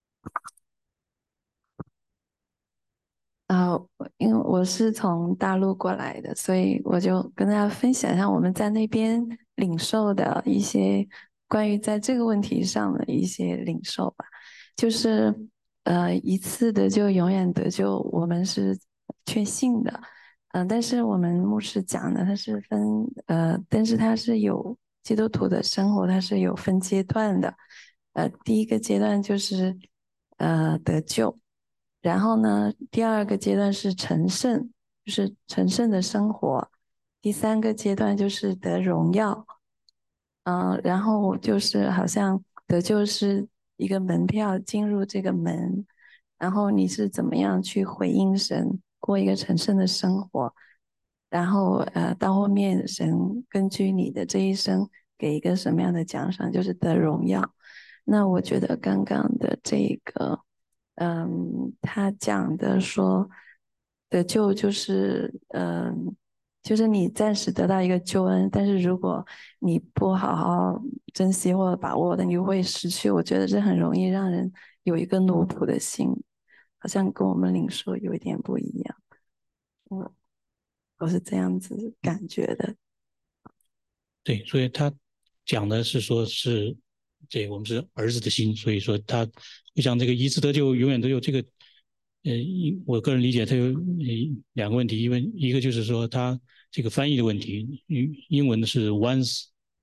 啊、呃，因为我是从大陆过来的，所以我就跟大家分享一下我们在那边领受的一些关于在这个问题上的一些领受吧。就是呃，一次得救，永远得救，我们是确信的。嗯、呃，但是我们牧师讲的，它是分呃，但是它是有基督徒的生活，它是有分阶段的。呃，第一个阶段就是呃得救。然后呢，第二个阶段是成圣，就是成圣的生活。第三个阶段就是得荣耀，嗯，然后就是好像得救是一个门票进入这个门，然后你是怎么样去回应神，过一个成圣的生活，然后呃，到后面神根据你的这一生给一个什么样的奖赏，就是得荣耀。那我觉得刚刚的这个。嗯，他讲的说得救就是嗯，就是你暂时得到一个救恩，但是如果你不好好珍惜或者把握的，你会失去。我觉得这很容易让人有一个奴仆的心，好像跟我们领受有一点不一样。我我是这样子感觉的。 对，所以他讲的是说是这我们是儿子的心，所以说他就像这个一次得救永远得救这个，呃，我个人理解它有两个问题，因为一个就是说他这个翻译的问题，英文的是 once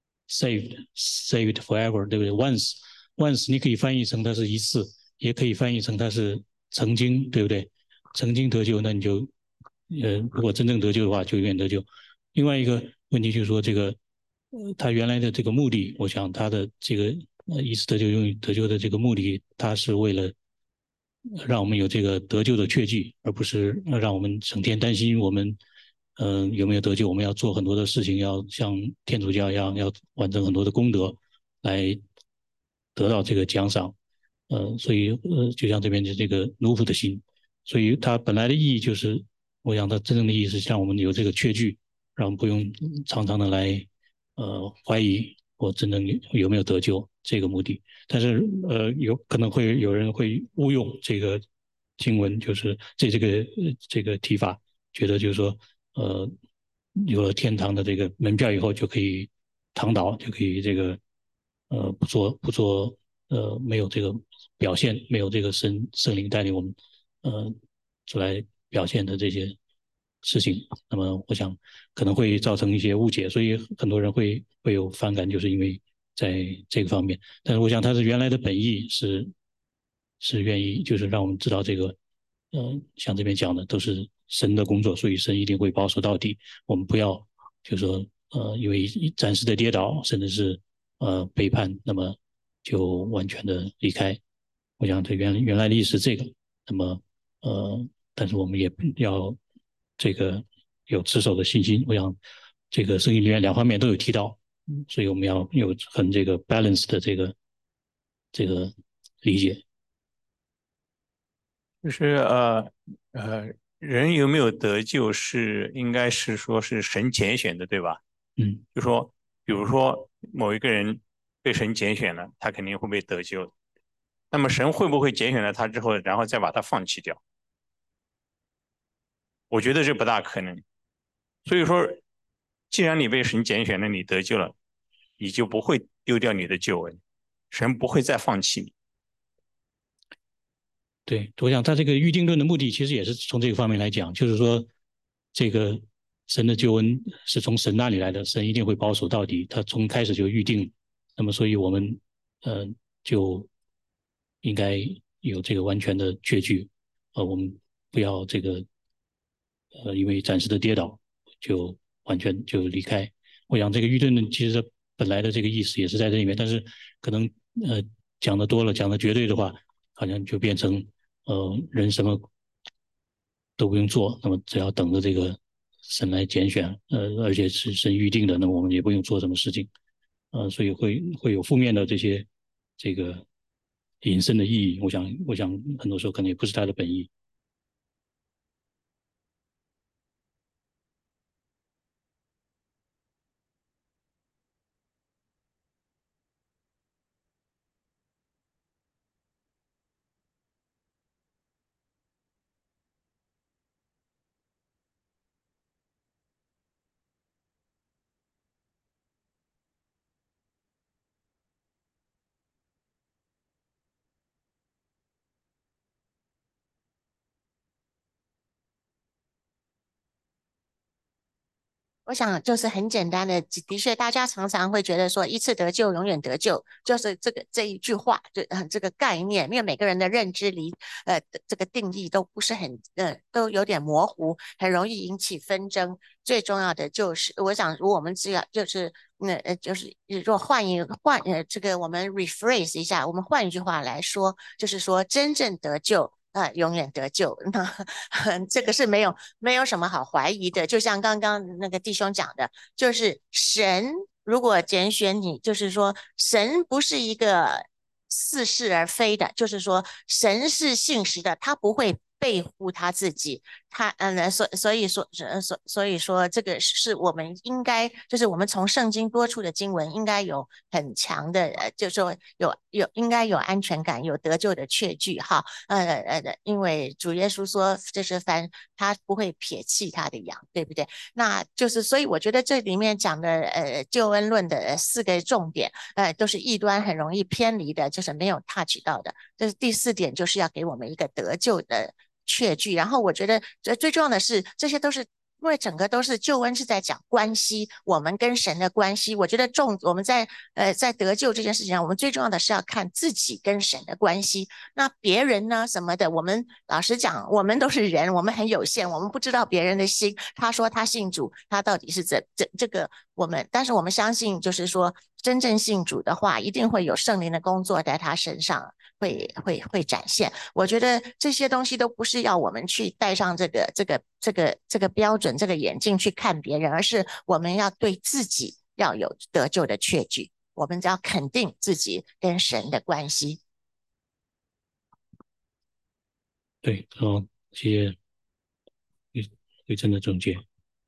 saved saved forever， 对不对 ？once once 你可以翻译成它是一次，也可以翻译成它是曾经，对不对？曾经得救，那你就呃，如果真正得救的话，就永远得救。另外一个问题就是说这个。呃，他原来的这个目的，我想他的这个呃一次得救用于得救的这个目的，他是为了让我们有这个得救的确据，而不是让我们整天担心我们嗯、呃、有没有得救，我们要做很多的事情，要像天主教一样要完成很多的功德来得到这个奖赏。呃，所以呃，就像这边的这个奴仆的心，所以它本来的意义就是，我想它真正的意义是让我们有这个确据，让我们不用常常的来。呃，怀疑我真正有没有得救这个目的，但是呃，有可能会有人会误用这个经文，就是这这个这个提法，觉得就是说，呃，有了天堂的这个门票以后，就可以躺倒，就可以这个呃不做不做呃没有这个表现，没有这个圣圣灵带领我们呃出来表现的这些事情，那么我想可能会造成一些误解，所以很多人会会有反感，就是因为在这个方面。但是我想他是原来的本意是是愿意，就是让我们知道这个，呃，像这边讲的都是神的工作，所以神一定会保守到底。我们不要就是说呃因为暂时的跌倒，甚至是呃背叛，那么就完全的离开。我想这原原来的意思是这个，那么呃，但是我们也要这个有持守的信心。我想这个圣经里面两方面都有提到，所以我们要有很这个 balance 的这个这个理解。 就是呃呃，人有没有得救是应该是说是神拣选的，对吧？ 嗯， 就说比如说某一个人被神拣选了，他肯定会被得救。那么神会不会拣选了他之后，然后再把他放弃掉？我觉得这不大可能。所以说，既然你被神拣选了，你得救了，你就不会丢掉你的救恩，神不会再放弃你。 对，我想他这个预定论的目的其实也是从这个方面来讲，就是说这个神的救恩是从神那里来的，神一定会保守到底，他从开始就预定。那么，所以我们呃就应该有这个完全的确据，呃，我们不要这个呃因为暂时的跌倒就完全就离开。我想这个预定论其实本来的这个意思也是在这里面，但是可能呃讲的多了，讲的绝对的话，好像就变成呃人什么都不用做，那么只要等着这个神来拣选，呃，而且是神预定的，那么我们也不用做什么事情，呃，所以会会有负面的这些这个引申的意义。我想，我想很多时候可能也不是他的本意。 我想就是很简单的，的确，大家常常会觉得说一次得救，永远得救，就是这个这一句话，就呃这个概念，因为每个人的认知离呃这个定义都不是很呃都有点模糊，很容易引起纷争。最重要的就是，我想，如果我们只要就是那呃就是如果换一换呃这个我们 rephrase 一下，我们换一句话来说，就是说真正得救。啊，永远得救，那这个是没有没有什么好怀疑的。就像刚刚那个弟兄讲的，就是神如果拣选你，就是说神不是一个似是而非的，就是说神是信实的，他不会背负他自己。他嗯，所所以说，呃所所以说，这个是我们应该，就是我们从圣经多处的经文，应该有很强的，呃，就是说有有应该有安全感，有得救的确据哈。呃呃，因为主耶稣说，就是凡他不会撇弃他的羊，对不对？那就是所以我觉得这里面讲的呃救恩论的四个重点，呃，都是异端很容易偏离的，就是没有 touch 到的。这是第四点，就是要给我们一个得救的确据。然后我觉得最最重要的是，这些都是因为整个都是救恩是在讲关系，我们跟神的关系。我觉得重我们在呃在得救这件事情上，我们最重要的是要看自己跟神的关系。那别人呢什么的，我们老实讲，我们都是人，我们很有限，我们不知道别人的心。他说他信主，他到底是怎这这个我们，但是我们相信，就是说真正信主的话，一定会有圣灵的工作在他身上。会会会展现。我觉得这些东西都不是要我们去戴上这个这个这个这个标准这个眼镜去看别人，而是我们要对自己要有得救的确据，我们要肯定自己跟神的关系。 对，好，谢谢玉玉珍的总结。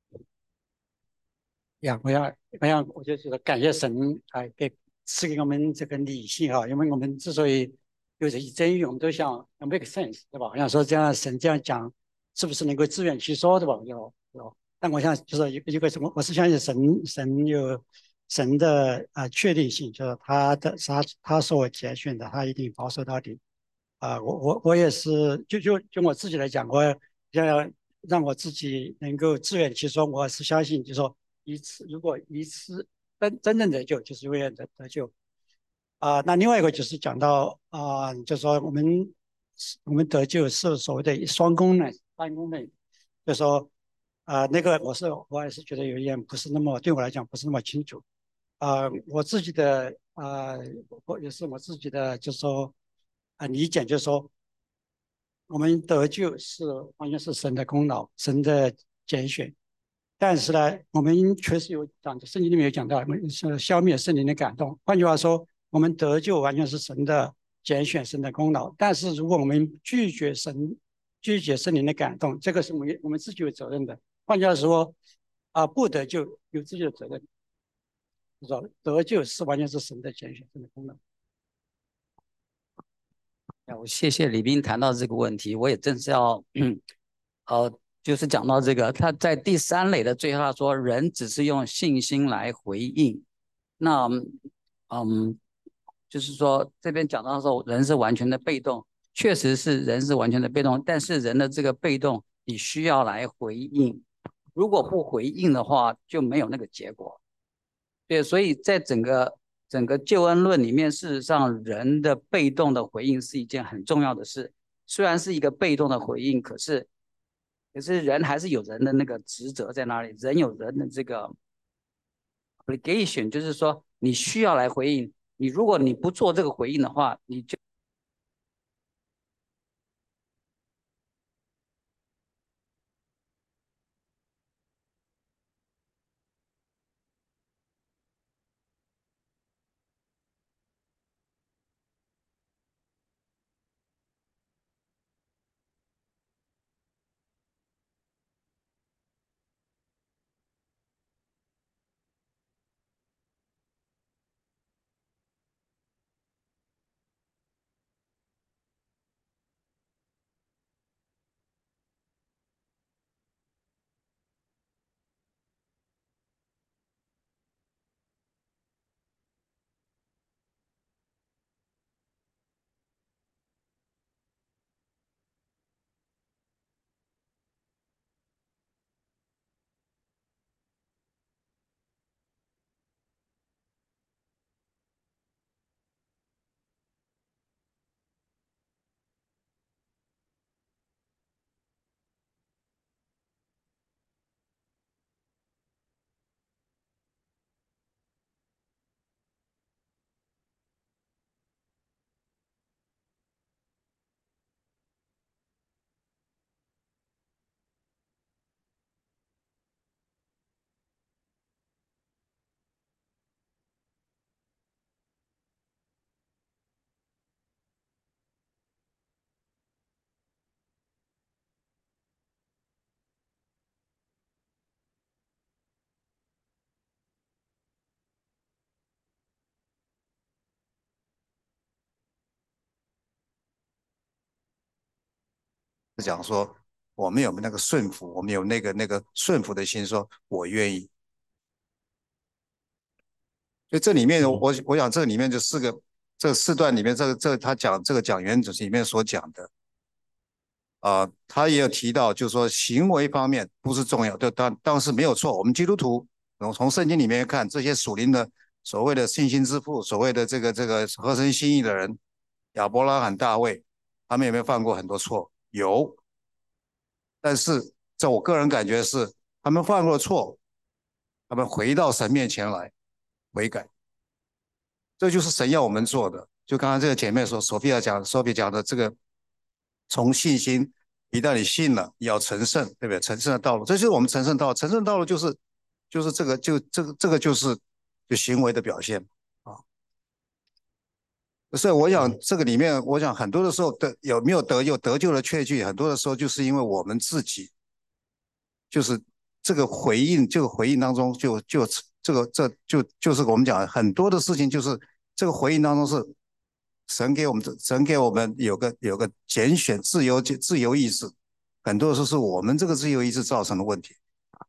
呀，我要我要我就觉得感谢神啊，给赐给我们这个理性哈，因为我们之所以有这些争议，我们都想 make sense， 对吧？我想说这样神这样讲，是不是能够自圆其说，对吧？就就，但我想就是一一个什么，我是相信神神有神的啊、呃、确定性，就是他的他他所拣选的，他一定保守到底。啊、呃，我我我也是，就就就我自己来讲，我要让我自己能够自圆其说，我是相信，就是说一次如果一次真真正得救，就是永远得得救。啊、呃，那另外一个就是讲到啊、呃，就是说我们我们得救是所谓的双功能、单功能，就是说啊、呃，那个我是我也是觉得有一点不是那么对我来讲不是那么清楚。啊、呃，我自己的啊、呃，我也是我自己的，就是说啊、呃，理解，就是说我们得救是完全是神的功劳，神的拣选。但是呢，我们确实有讲，圣经里面有讲到，是消灭圣灵的感动。换句话说，我们得救完全是神的拣选，神的功劳。但是如果我们拒绝神，拒绝圣灵的感动，这个是我们我们自己有责任的。换句话说，啊，不得救有自己的责任。说得救是完全是神的拣选，神的功劳。 我谢谢李斌谈到这个问题，我也正是要，呃，就是讲到这个，他在第三类的最后他说，人只是用信心来回应。那，嗯，就是说这边讲到说，人是完全的被动，确实是人是完全的被动，但是人的这个被动，你需要来回应。 如果不回应的话，就没有那个结果。对，所以在整个整个救恩论里面，事实上人的被动的回应是一件很重要的事。虽然是一个被动的回应，可是可是人还是有人的那个职责在那里，人有人的这个 obligation， 就是说你需要来回应。你如果你不做这个回应的话，你就讲说我们有那个顺服，我们有那个那个顺服的心，说我愿意。所以这里面我我想这里面就四个这四段里面这个这个他讲这个讲原则里面所讲的啊、呃，他也有提到，就是说行为方面不是重要，就当当时没有错。我们基督徒从从圣经里面看，这些属灵的所谓的信心之父，所谓的这个这个合神心意的人，亚伯拉罕、大卫，他们有没有犯过很多错？有，但是在我个人感觉是，他们犯过错，他们回到神面前来悔改，这就是神要我们做的。就刚刚这个姐妹说，索菲亚讲，索菲讲的这个，从信心，一旦你信了，要成圣，对不对？成圣的道路，这就是我们成圣道路。成圣道路就是，就是这个，就这个，这个就是就行为的表现啊。所以我想这个里面，我想很多的时候得有没有得救得救的确据，很多的时候就是因为我们自己，就是这个回应，这个回应当中就就这个这就就是我们讲很多的事情，就是这个回应当中是神给我们神给我们有个有个拣选自由自由意志，很多的时候是我们这个自由意志造成的问题。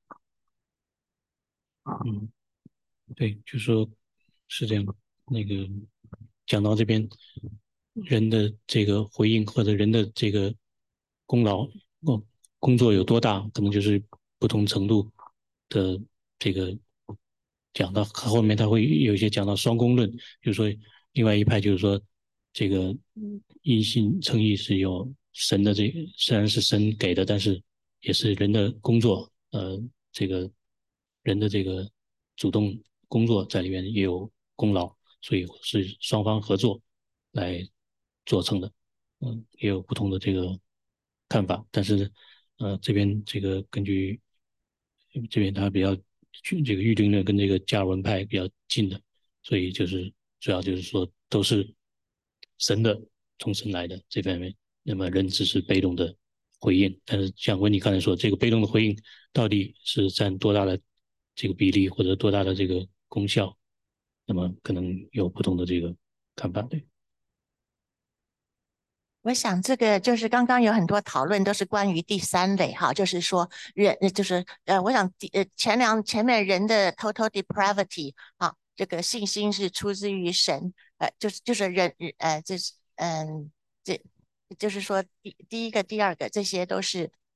嗯，对，就说是这样。那个讲到这边，人的这个回应或者人的这个功劳，哦，工作有多大，可能就是不同程度的这个讲到后面，他会有一些讲到双功论，就是说另外一派就是说这个因信称义是有神的这个虽然是神给的，但是也是人的工作，呃，这个人的这个主动工作在里面也有功劳，所以是双方合作来做成的。嗯，也有不同的这个看法，但是呃，这边这个根据这边他比较这个预定论跟这个加尔文派比较近的，所以就是主要就是说都是神的从神来的这方面，那么人只是被动的回应。但是像温妮刚才说，这个被动的回应到底是占多大的这个比例或者多大的这个功效，那么可能有不同的这个看法。对。 我想这个就是刚刚有很多讨论都是关于第三类哈，就是说人就是呃，我想第呃前两前面人的 total depravity 啊，这个信心是出自于神，呃，就是就是人呃这是嗯这就是说第第一个第二个这些都是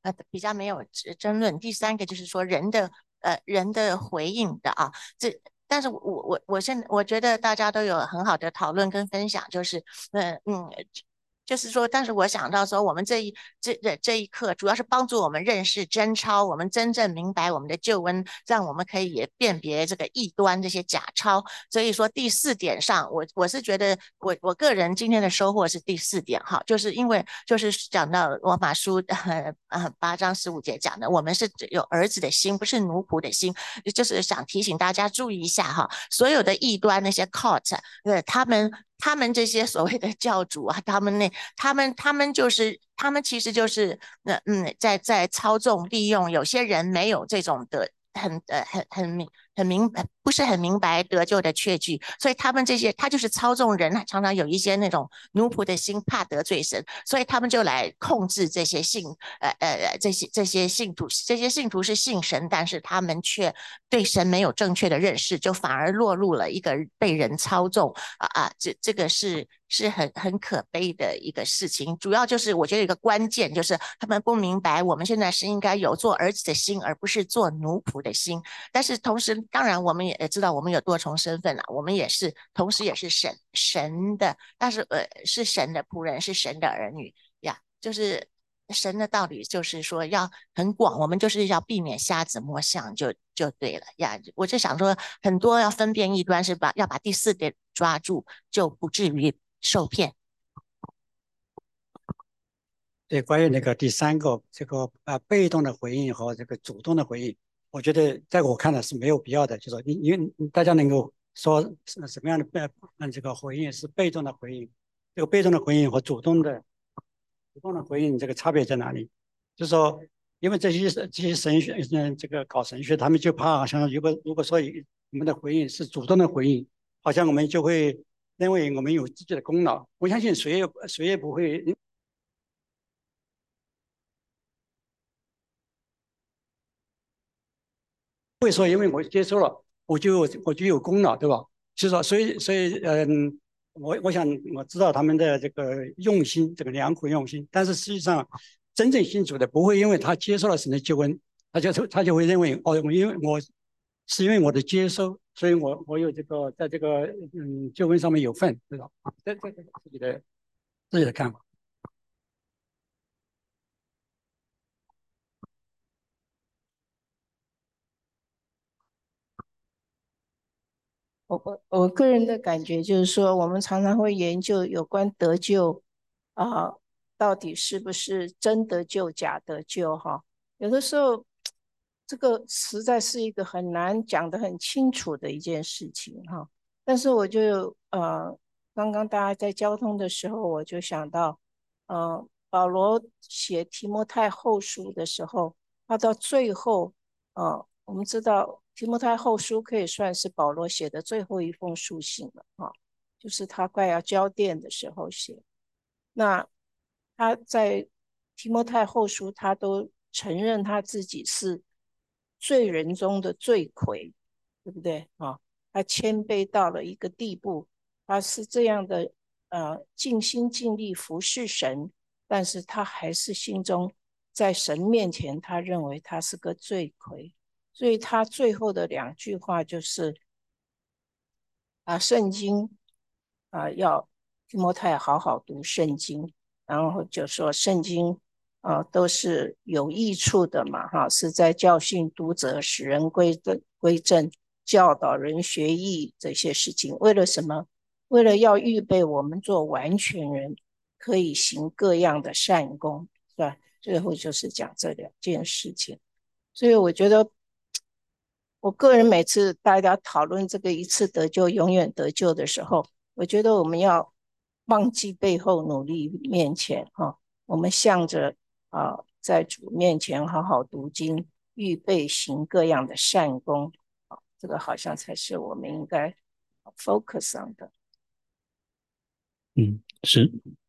呃比较没有争论。第三个就是说人的呃人的回应的啊，这但是我我我现在我觉得大家都有很好的讨论跟分享，就是嗯嗯。就是说，但是我想到说，我们这一这这这一课，主要是帮助我们认识真钞，我们真正明白我们的救恩，让我们可以辨别这个异端这些假钞。所以说第四点上，我我是觉得我我个人今天的收获是第四点哈，就是因为就是讲到罗马书呃呃八章十五节讲的，我们是有儿子的心，不是奴仆的心，就是想提醒大家注意一下哈，所有的异端那些 cult，呃他们。他们这些所谓的教主啊，他们那他们他们就是他们其实就是那嗯在在操纵利用有些人没有这种的很呃很很明很明不是很明白得救的确据，所以他们这些他就是操纵人，常常有一些那种奴仆的心，怕得罪神，所以他们就来控制这些信呃呃这些这些信徒，这些信徒是信神，但是他们却对神没有正确的认识，就反而落入了一个被人操纵啊啊这这个是是很很可悲的一个事情。主要就是我觉得一个关键就是他们不明白我们现在是应该有做儿子的心，而不是做奴仆的心。但是同时，当然我们也知道我们有多重身份了，我们也是同时也是神神的，但是呃是神的仆人，是神的儿女呀。就是神的道理就是说要很广，我们就是要避免瞎子摸象就就对了呀。我就想说，很多要分辨异端是把要把第四点抓住，就不至于受骗。 对，关于那个第三个这个呃被动的回应和这个主动的回应，我觉得在我看来是没有必要的。就是说你你大家能够说什么样的被嗯这个回应是被动的回应，这个被动的回应和主动的主动的回应这个差别在哪里？就是说，因为这些这些神学嗯这个搞神学，他们就怕好像如果如果说我们的回应是主动的回应，好像我们就会认为我们有自己的功劳。我相信谁也谁也不会。会说，因为我接受了，我就我就有功劳，对吧？是说，所以所以嗯，我我想我知道他们的这个用心，这个良苦用心，但是实际上，真正信主的不会因为他接受了神的救恩，他就他就会认为哦，因为我是因为我的接受，所以我我有这个在这个嗯救恩上面有份，对吧？这这这自己的自己的看法。 我我我个人的感觉就是说，我们常常会研究有关得救啊、到底是不是真得救、假得救哈？有的时候这个实在是一个很难讲得很清楚的一件事情哈。但是我就呃，刚刚大家在交通的时候，我就想到，呃，保罗写提摩太后书的时候，他到最后，呃，我们知道提摩太后书可以算是保罗写的最后一封书信了啊，就是他快要交电的时候写。那他在提摩太后书，他都承认他自己是罪人中的罪魁，对不对啊？他谦卑到了一个地步，他是这样的呃尽心尽力服侍神，但是他还是心中在神面前，他认为他是个罪魁，所以他最后的两句话就是啊，圣经啊要提摩太好好读圣经，然后就说圣经啊都是有益处的嘛，哈，是在教训、督责、使人归正、归正、教导人学艺这些事情。为了什么？为了要预备我们做完全人，可以行各样的善功，是吧？最后就是讲这两件事情。所以我觉得，我个人每次大家讨论这个一次得救、永远得救的时候，我觉得我们要忘记背后，努力面前哈。我们向着啊，在主面前好好读经，预备行各样的善功，啊，这个好像才是我们应该 focus on 的。 嗯，是。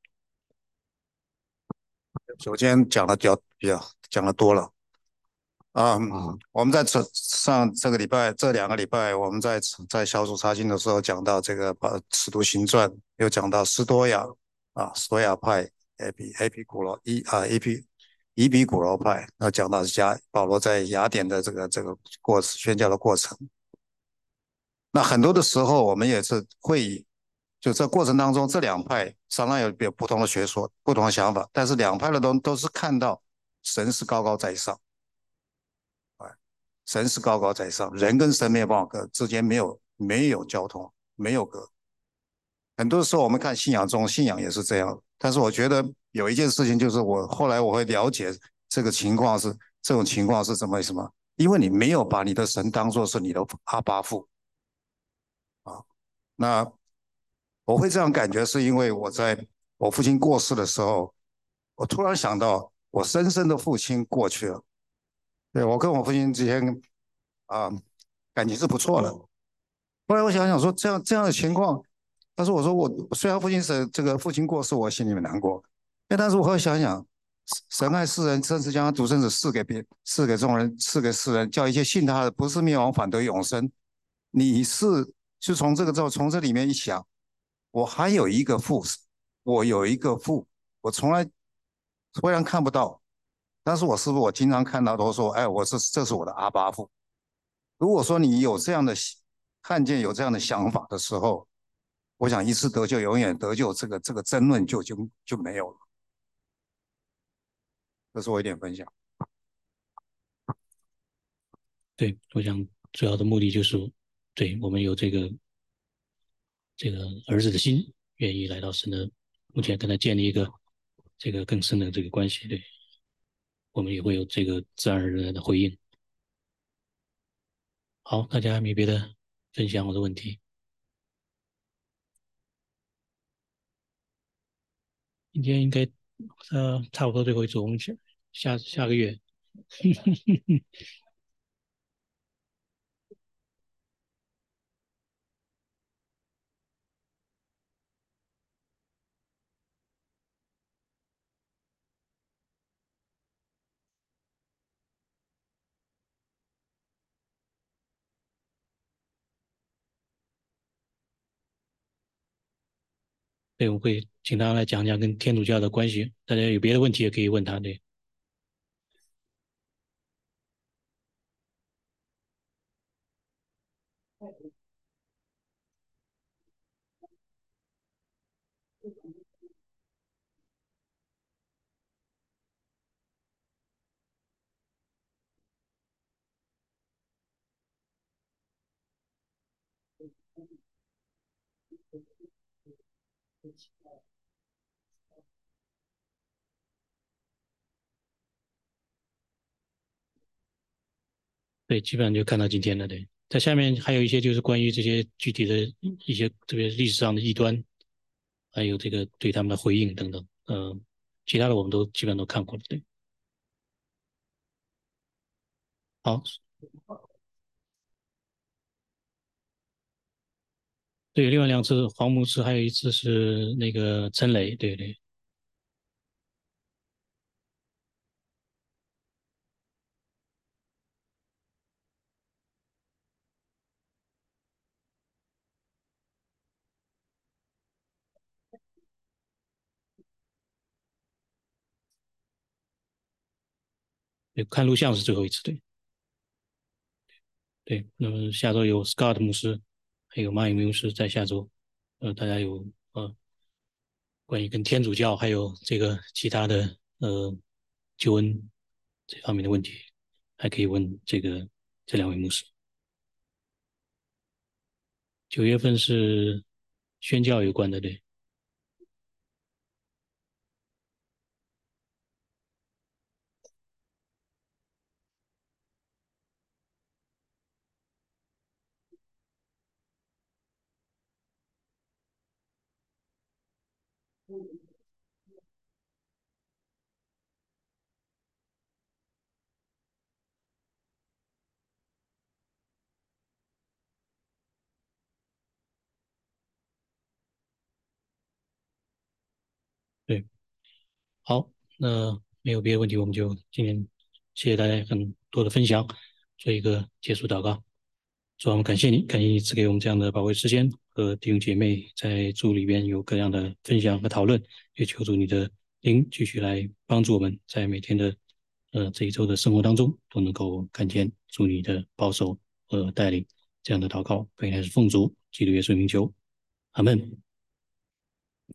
首先讲的比较比较讲的多了。啊、嗯，我们在这上这个礼拜这两个礼拜，我们在在小组查经的时候讲到这个《使徒行传》，又讲到斯多亚啊，斯多亚派、A P A P 古罗一啊 A P 以比古罗派，那讲到加保罗在雅典的这个这个过宣教的过程。那很多的时候，我们也是会以就这过程当中，这两派常常有有不同的学说、不同的想法，但是两派的都都是看到神是高高在上，啊，神是高高在上，人跟神没有办法隔之间没有没有交通，没有隔。很多时候我们看信仰中，信仰也是这样。但是我觉得有一件事情，就是我后来我会了解这个情况是这种情况是怎么什么？因为你没有把你的神当作是你的阿爸父啊。那我会这样感觉，是因为我在我父亲过世的时候，我突然想到我深深的父亲过去了。对，我跟我父亲之间啊感情是不错的。后来我想想说，这样这样的情况，但是我说我虽然父亲是这个父亲过世，我心里面难过，但是我会想想，神爱世人，甚至将他独生子赐给别赐给众人，赐给世人，叫一切信他的不是灭亡，反得永生。你是就从这个之后，从这里面一想，我还有一个父，我有一个父，我从来虽然看不到，但是我是不是我经常看到都说，哎，我是这是我的阿爸父。如果说你有这样的看见有这样的想法的时候，我想一次得救永远得救这个这个争论就就就没有了。这是我一点分享。 对，我想主要的目的就是，对我们有这个这个儿子的心，愿意来到神的目前跟他建立一个这个更深的这个关系，对，我们也会有这个自然而然的回应。好，大家没别的分享我的问题。今天应该呃差不多最后一次，我们下下下个月。对，我会请他来讲讲跟天主教的关系。大家有别的问题也可以问他。对，对，基本上就看到今天了。对，在下面还有一些就是关于这些具体的一些特别历史上的异端，还有这个对他们的回应等等。嗯、呃，其他的我们都基本上都看过了。对，好，对，另外两次黄牧师，还有一次是那个陈雷。对对对，看录像是最后一次。对对，那么下周有 Scott 牧师，还有马永牧师在下周。呃，大家有呃关于跟天主教还有这个其他的呃救恩这方面的问题，还可以问这个这两位牧师。九月份是宣教有关的。对对，好，那没有别的问题，我们就今天谢谢大家很多的分享，做一个结束祷告。主，我们感谢你，感谢你赐给我们这样的宝贵时间，和弟兄姐妹在主里边有各样的分享和讨论，也求助你的灵继续来帮助我们，在每天的呃这一周的生活当中都能够看见主你的保守和带领。这样的祷告，本来是奉主基督耶稣名求，阿门。